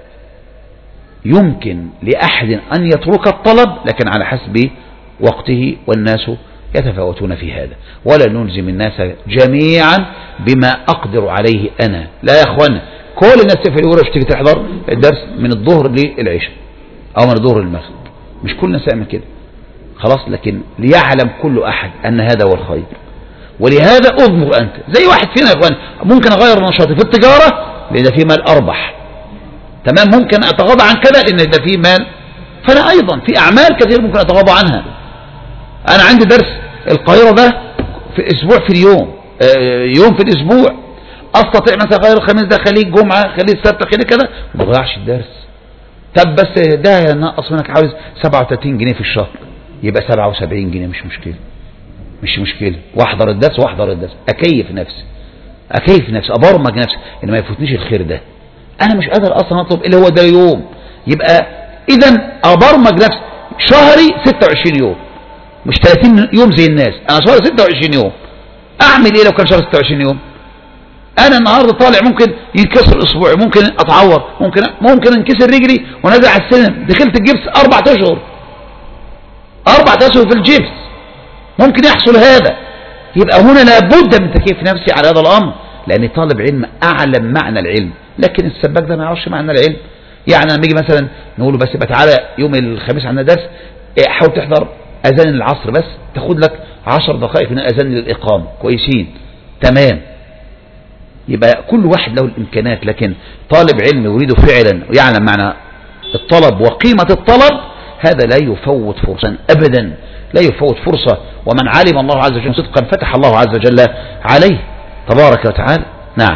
يمكن لأحد أن يترك الطلب، لكن على حسب وقته، والناس يتفاوتون في هذا، ولا نلزم الناس جميعا بما أقدر عليه أنا. لا يا أخوانا، كل الناس في الورش تيجي تحضر الدرس من الظهر للعشاء أو من الظهر للمغرب، مش كل الناس يعمل كده خلاص، لكن ليعلم كل أحد أن هذا هو الخير. ولهذا أضمر أنت زي واحد فينا يا أخوان ممكن أغير نشاطي في التجارة لأن في مال أربح، تمام، ممكن أتغاضى عن كذا لأن ده في مال، فأنا أيضا في أعمال كثير ممكن أتغاضى عنها. أنا عندي درس القاهرة ده في الأسبوع، في اليوم يوم في الأسبوع، أستطيع مثلا غير الخميس ده خليه الجمعة، خليه السبت، خليه كذا، ما ضيعش الدرس. طب بس ده ينقص منك حوالي 37 جنيه في الشهر، يبقى 77 جنيه مش مشكلة، مش مشكلة، واحضر الدرس أكيف نفسي، أبرمج نفسي إن ما يفوتنيش الخير ده. أنا مش قادر أصلا أطلب إلا هو ده يوم، يبقى إذا أبرمج نفسي. شهري 26 يوم مش 30 يوم زي الناس، أنا شهري 26 يوم. أعمل إيه لو كان شهري 26 يوم؟ أنا النهاردة طالع ممكن ينكسر أسبوعي، ممكن أتعور، ممكن انكسر رجلي ونزع على السلم، دخلت الجبس 4 أشهر، 4 أشهر في الجبس، ممكن يحصل هذا. يبقى هنا لابد من تكييف نفسي على هذا الأمر، لأني طالب علم أعلم معنى العلم، لكن السباك ده ما يعرفش معنى العلم. يعني لما يجي مثلا نقول له بس يبقى تعالى يوم الخميس عندنا درس، حاول تحضر أذان العصر بس، تاخد لك 10 دقائق من الأذان للإقامة كويسين، تمام. يبقى كل واحد له الإمكانات، لكن طالب علم يريد فعلا ويعلم معنى الطلب وقيمة الطلب، هذا لا يفوت فرصة أبدا، لا يفوت فرصة. ومن علم الله عز وجل صدقا فتح الله عز وجل عليه تبارك وتعالى. نعم.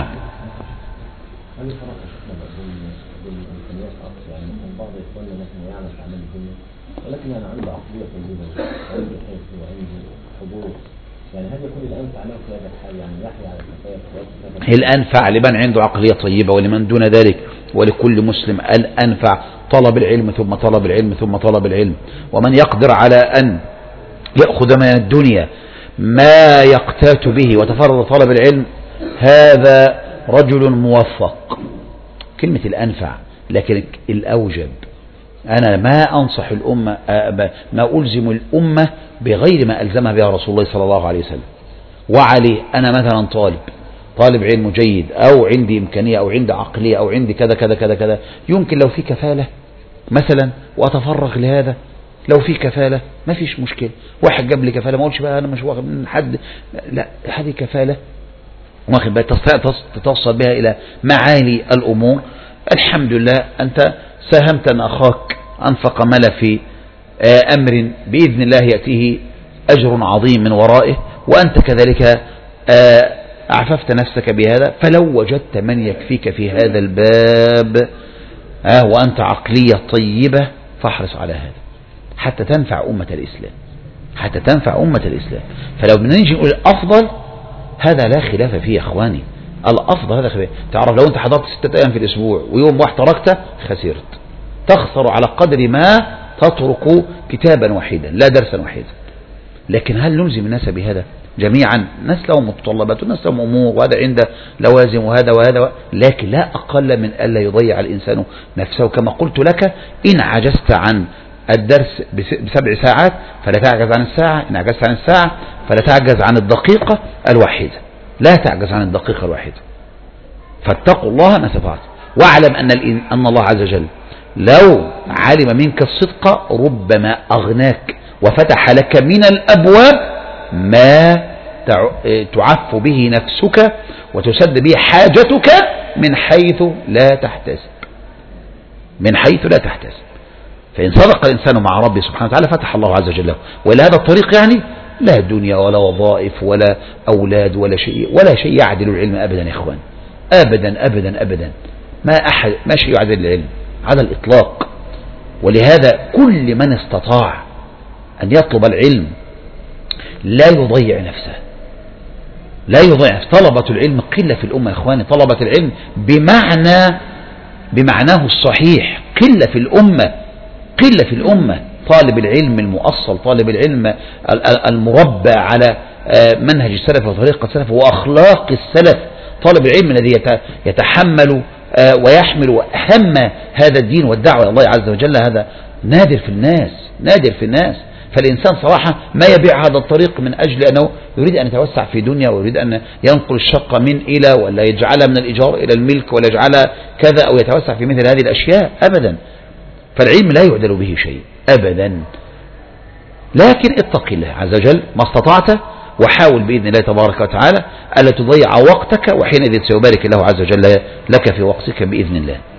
ولكن أنا عنده عقلية طيبة وعنده حفظ وعنده حضور، يعني هل يكون الأنفع له في هذا الحال، يعني يحيى على الكفاية؟ الأنفع لمن عنده عقلية طيبة، ولمن دون ذلك، ولكل مسلم الأنفع طلب العلم ثم طلب العلم ثم طلب العلم. ومن يقدر على أن يأخذ من الدنيا ما يقتات به وتفرض طلب العلم، هذا رجل موفق. كلمة الأنفع، لكن الأوجب أنا ما أنصح الأمة، ما ألزم الأمة بغير ما ألزمها بها رسول الله صلى الله عليه وسلم. وعليه أنا مثلا طالب علم جيد، أو عندي إمكانية، أو عندي عقلية، أو عندي كذا كذا كذا كذا، يمكن لو في كفالة مثلا وأتفرغ لهذا، لو في كفالة ما فيش مشكلة. واحد جاب لي كفالة، ما أقولش بقى أنا مش واخد من حد، لا، هذه كفالة واخد بالك، تستطيع تتوصل بها إلى معالي الأمور. الحمد لله أنت ساهمت أن أخاك أنفق مال في أمر بإذن الله يأتيه أجر عظيم من ورائه، وأنت كذلك أعففت نفسك بهذا. فلو وجدت من يكفيك في هذا الباب وأنت عقلية طيبة فاحرص على هذا حتى تنفع أمة الإسلام، حتى تنفع أمة الإسلام. فلو بنيجي نقول الأفضل هذا لا خلاف فيه يا أخواني، الأفضل هذا خلاف. تعرف لو أنت حضرت 6 أيام في الأسبوع ويوم واحد تركته خسرت، تخسر على قدر ما تترك كتابا وحيدا لا درسا وحيدا. لكن هل نلزم الناس بهذا جميعا؟ الناس لهم متطلبات والناس لهم أمور، وهذا عنده لوازم وهذا لكن لا أقل من ألا يضيع الإنسان نفسه. كما قلت لك إن عجزت عن الدرس ب7 ساعات فلا تعجز عن الساعة، إن عجزت عن الساعة فلا تعجز عن الدقيقة الواحدة، لا تعجز عن الدقيقة الواحدة. فاتقوا الله ما استطعتم، واعلم أن الله عز وجل لو علم منك الصدق ربما أغناك وفتح لك من الأبواب ما تعف به نفسك وتسد به حاجتك من حيث لا تحتسب، من حيث لا تحتسب. فإن صدق الإنسان مع ربه سبحانه وتعالى فتح الله عز وجل له. ولا هذا الطريق يعني لا دنيا ولا وظائف ولا أولاد ولا شيء يعدل العلم أبدا يا إخوان، أبدا أبدا أبدا، ما شيء يعدل العلم على الإطلاق. ولهذا كل من استطاع أن يطلب العلم لا يضيع نفسه، لا يضيع. طلبة العلم قلة في الأمة يا إخواني، طلبة العلم بمعناه الصحيح قلة في الأمة، قلة في الأمة. طالب العلم المؤصل، طالب العلم المربى على منهج السلف وطريقة السلف وأخلاق السلف، طالب العلم الذي يتحمل ويحمل هم هذا الدين والدعوة إلى الله عز وجل، هذا نادر في الناس، نادر في الناس. فالإنسان صراحة ما يبيع هذا الطريق من أجل أنه يريد أن يتوسع في دنيا ويريد أن ينقل الشقة من إلى، ولا يجعلها من الإيجار إلى الملك، ولا يجعلها كذا، أو يتوسع في مثل هذه الأشياء أبدا. فالعلم لا يعدل به شيء أبدا. لكن اتق الله عز وجل ما استطعت، وحاول بإذن الله تبارك وتعالى ألا تضيع وقتك، وحينئذ سيبارك الله عز وجل لك في وقتك بإذن الله.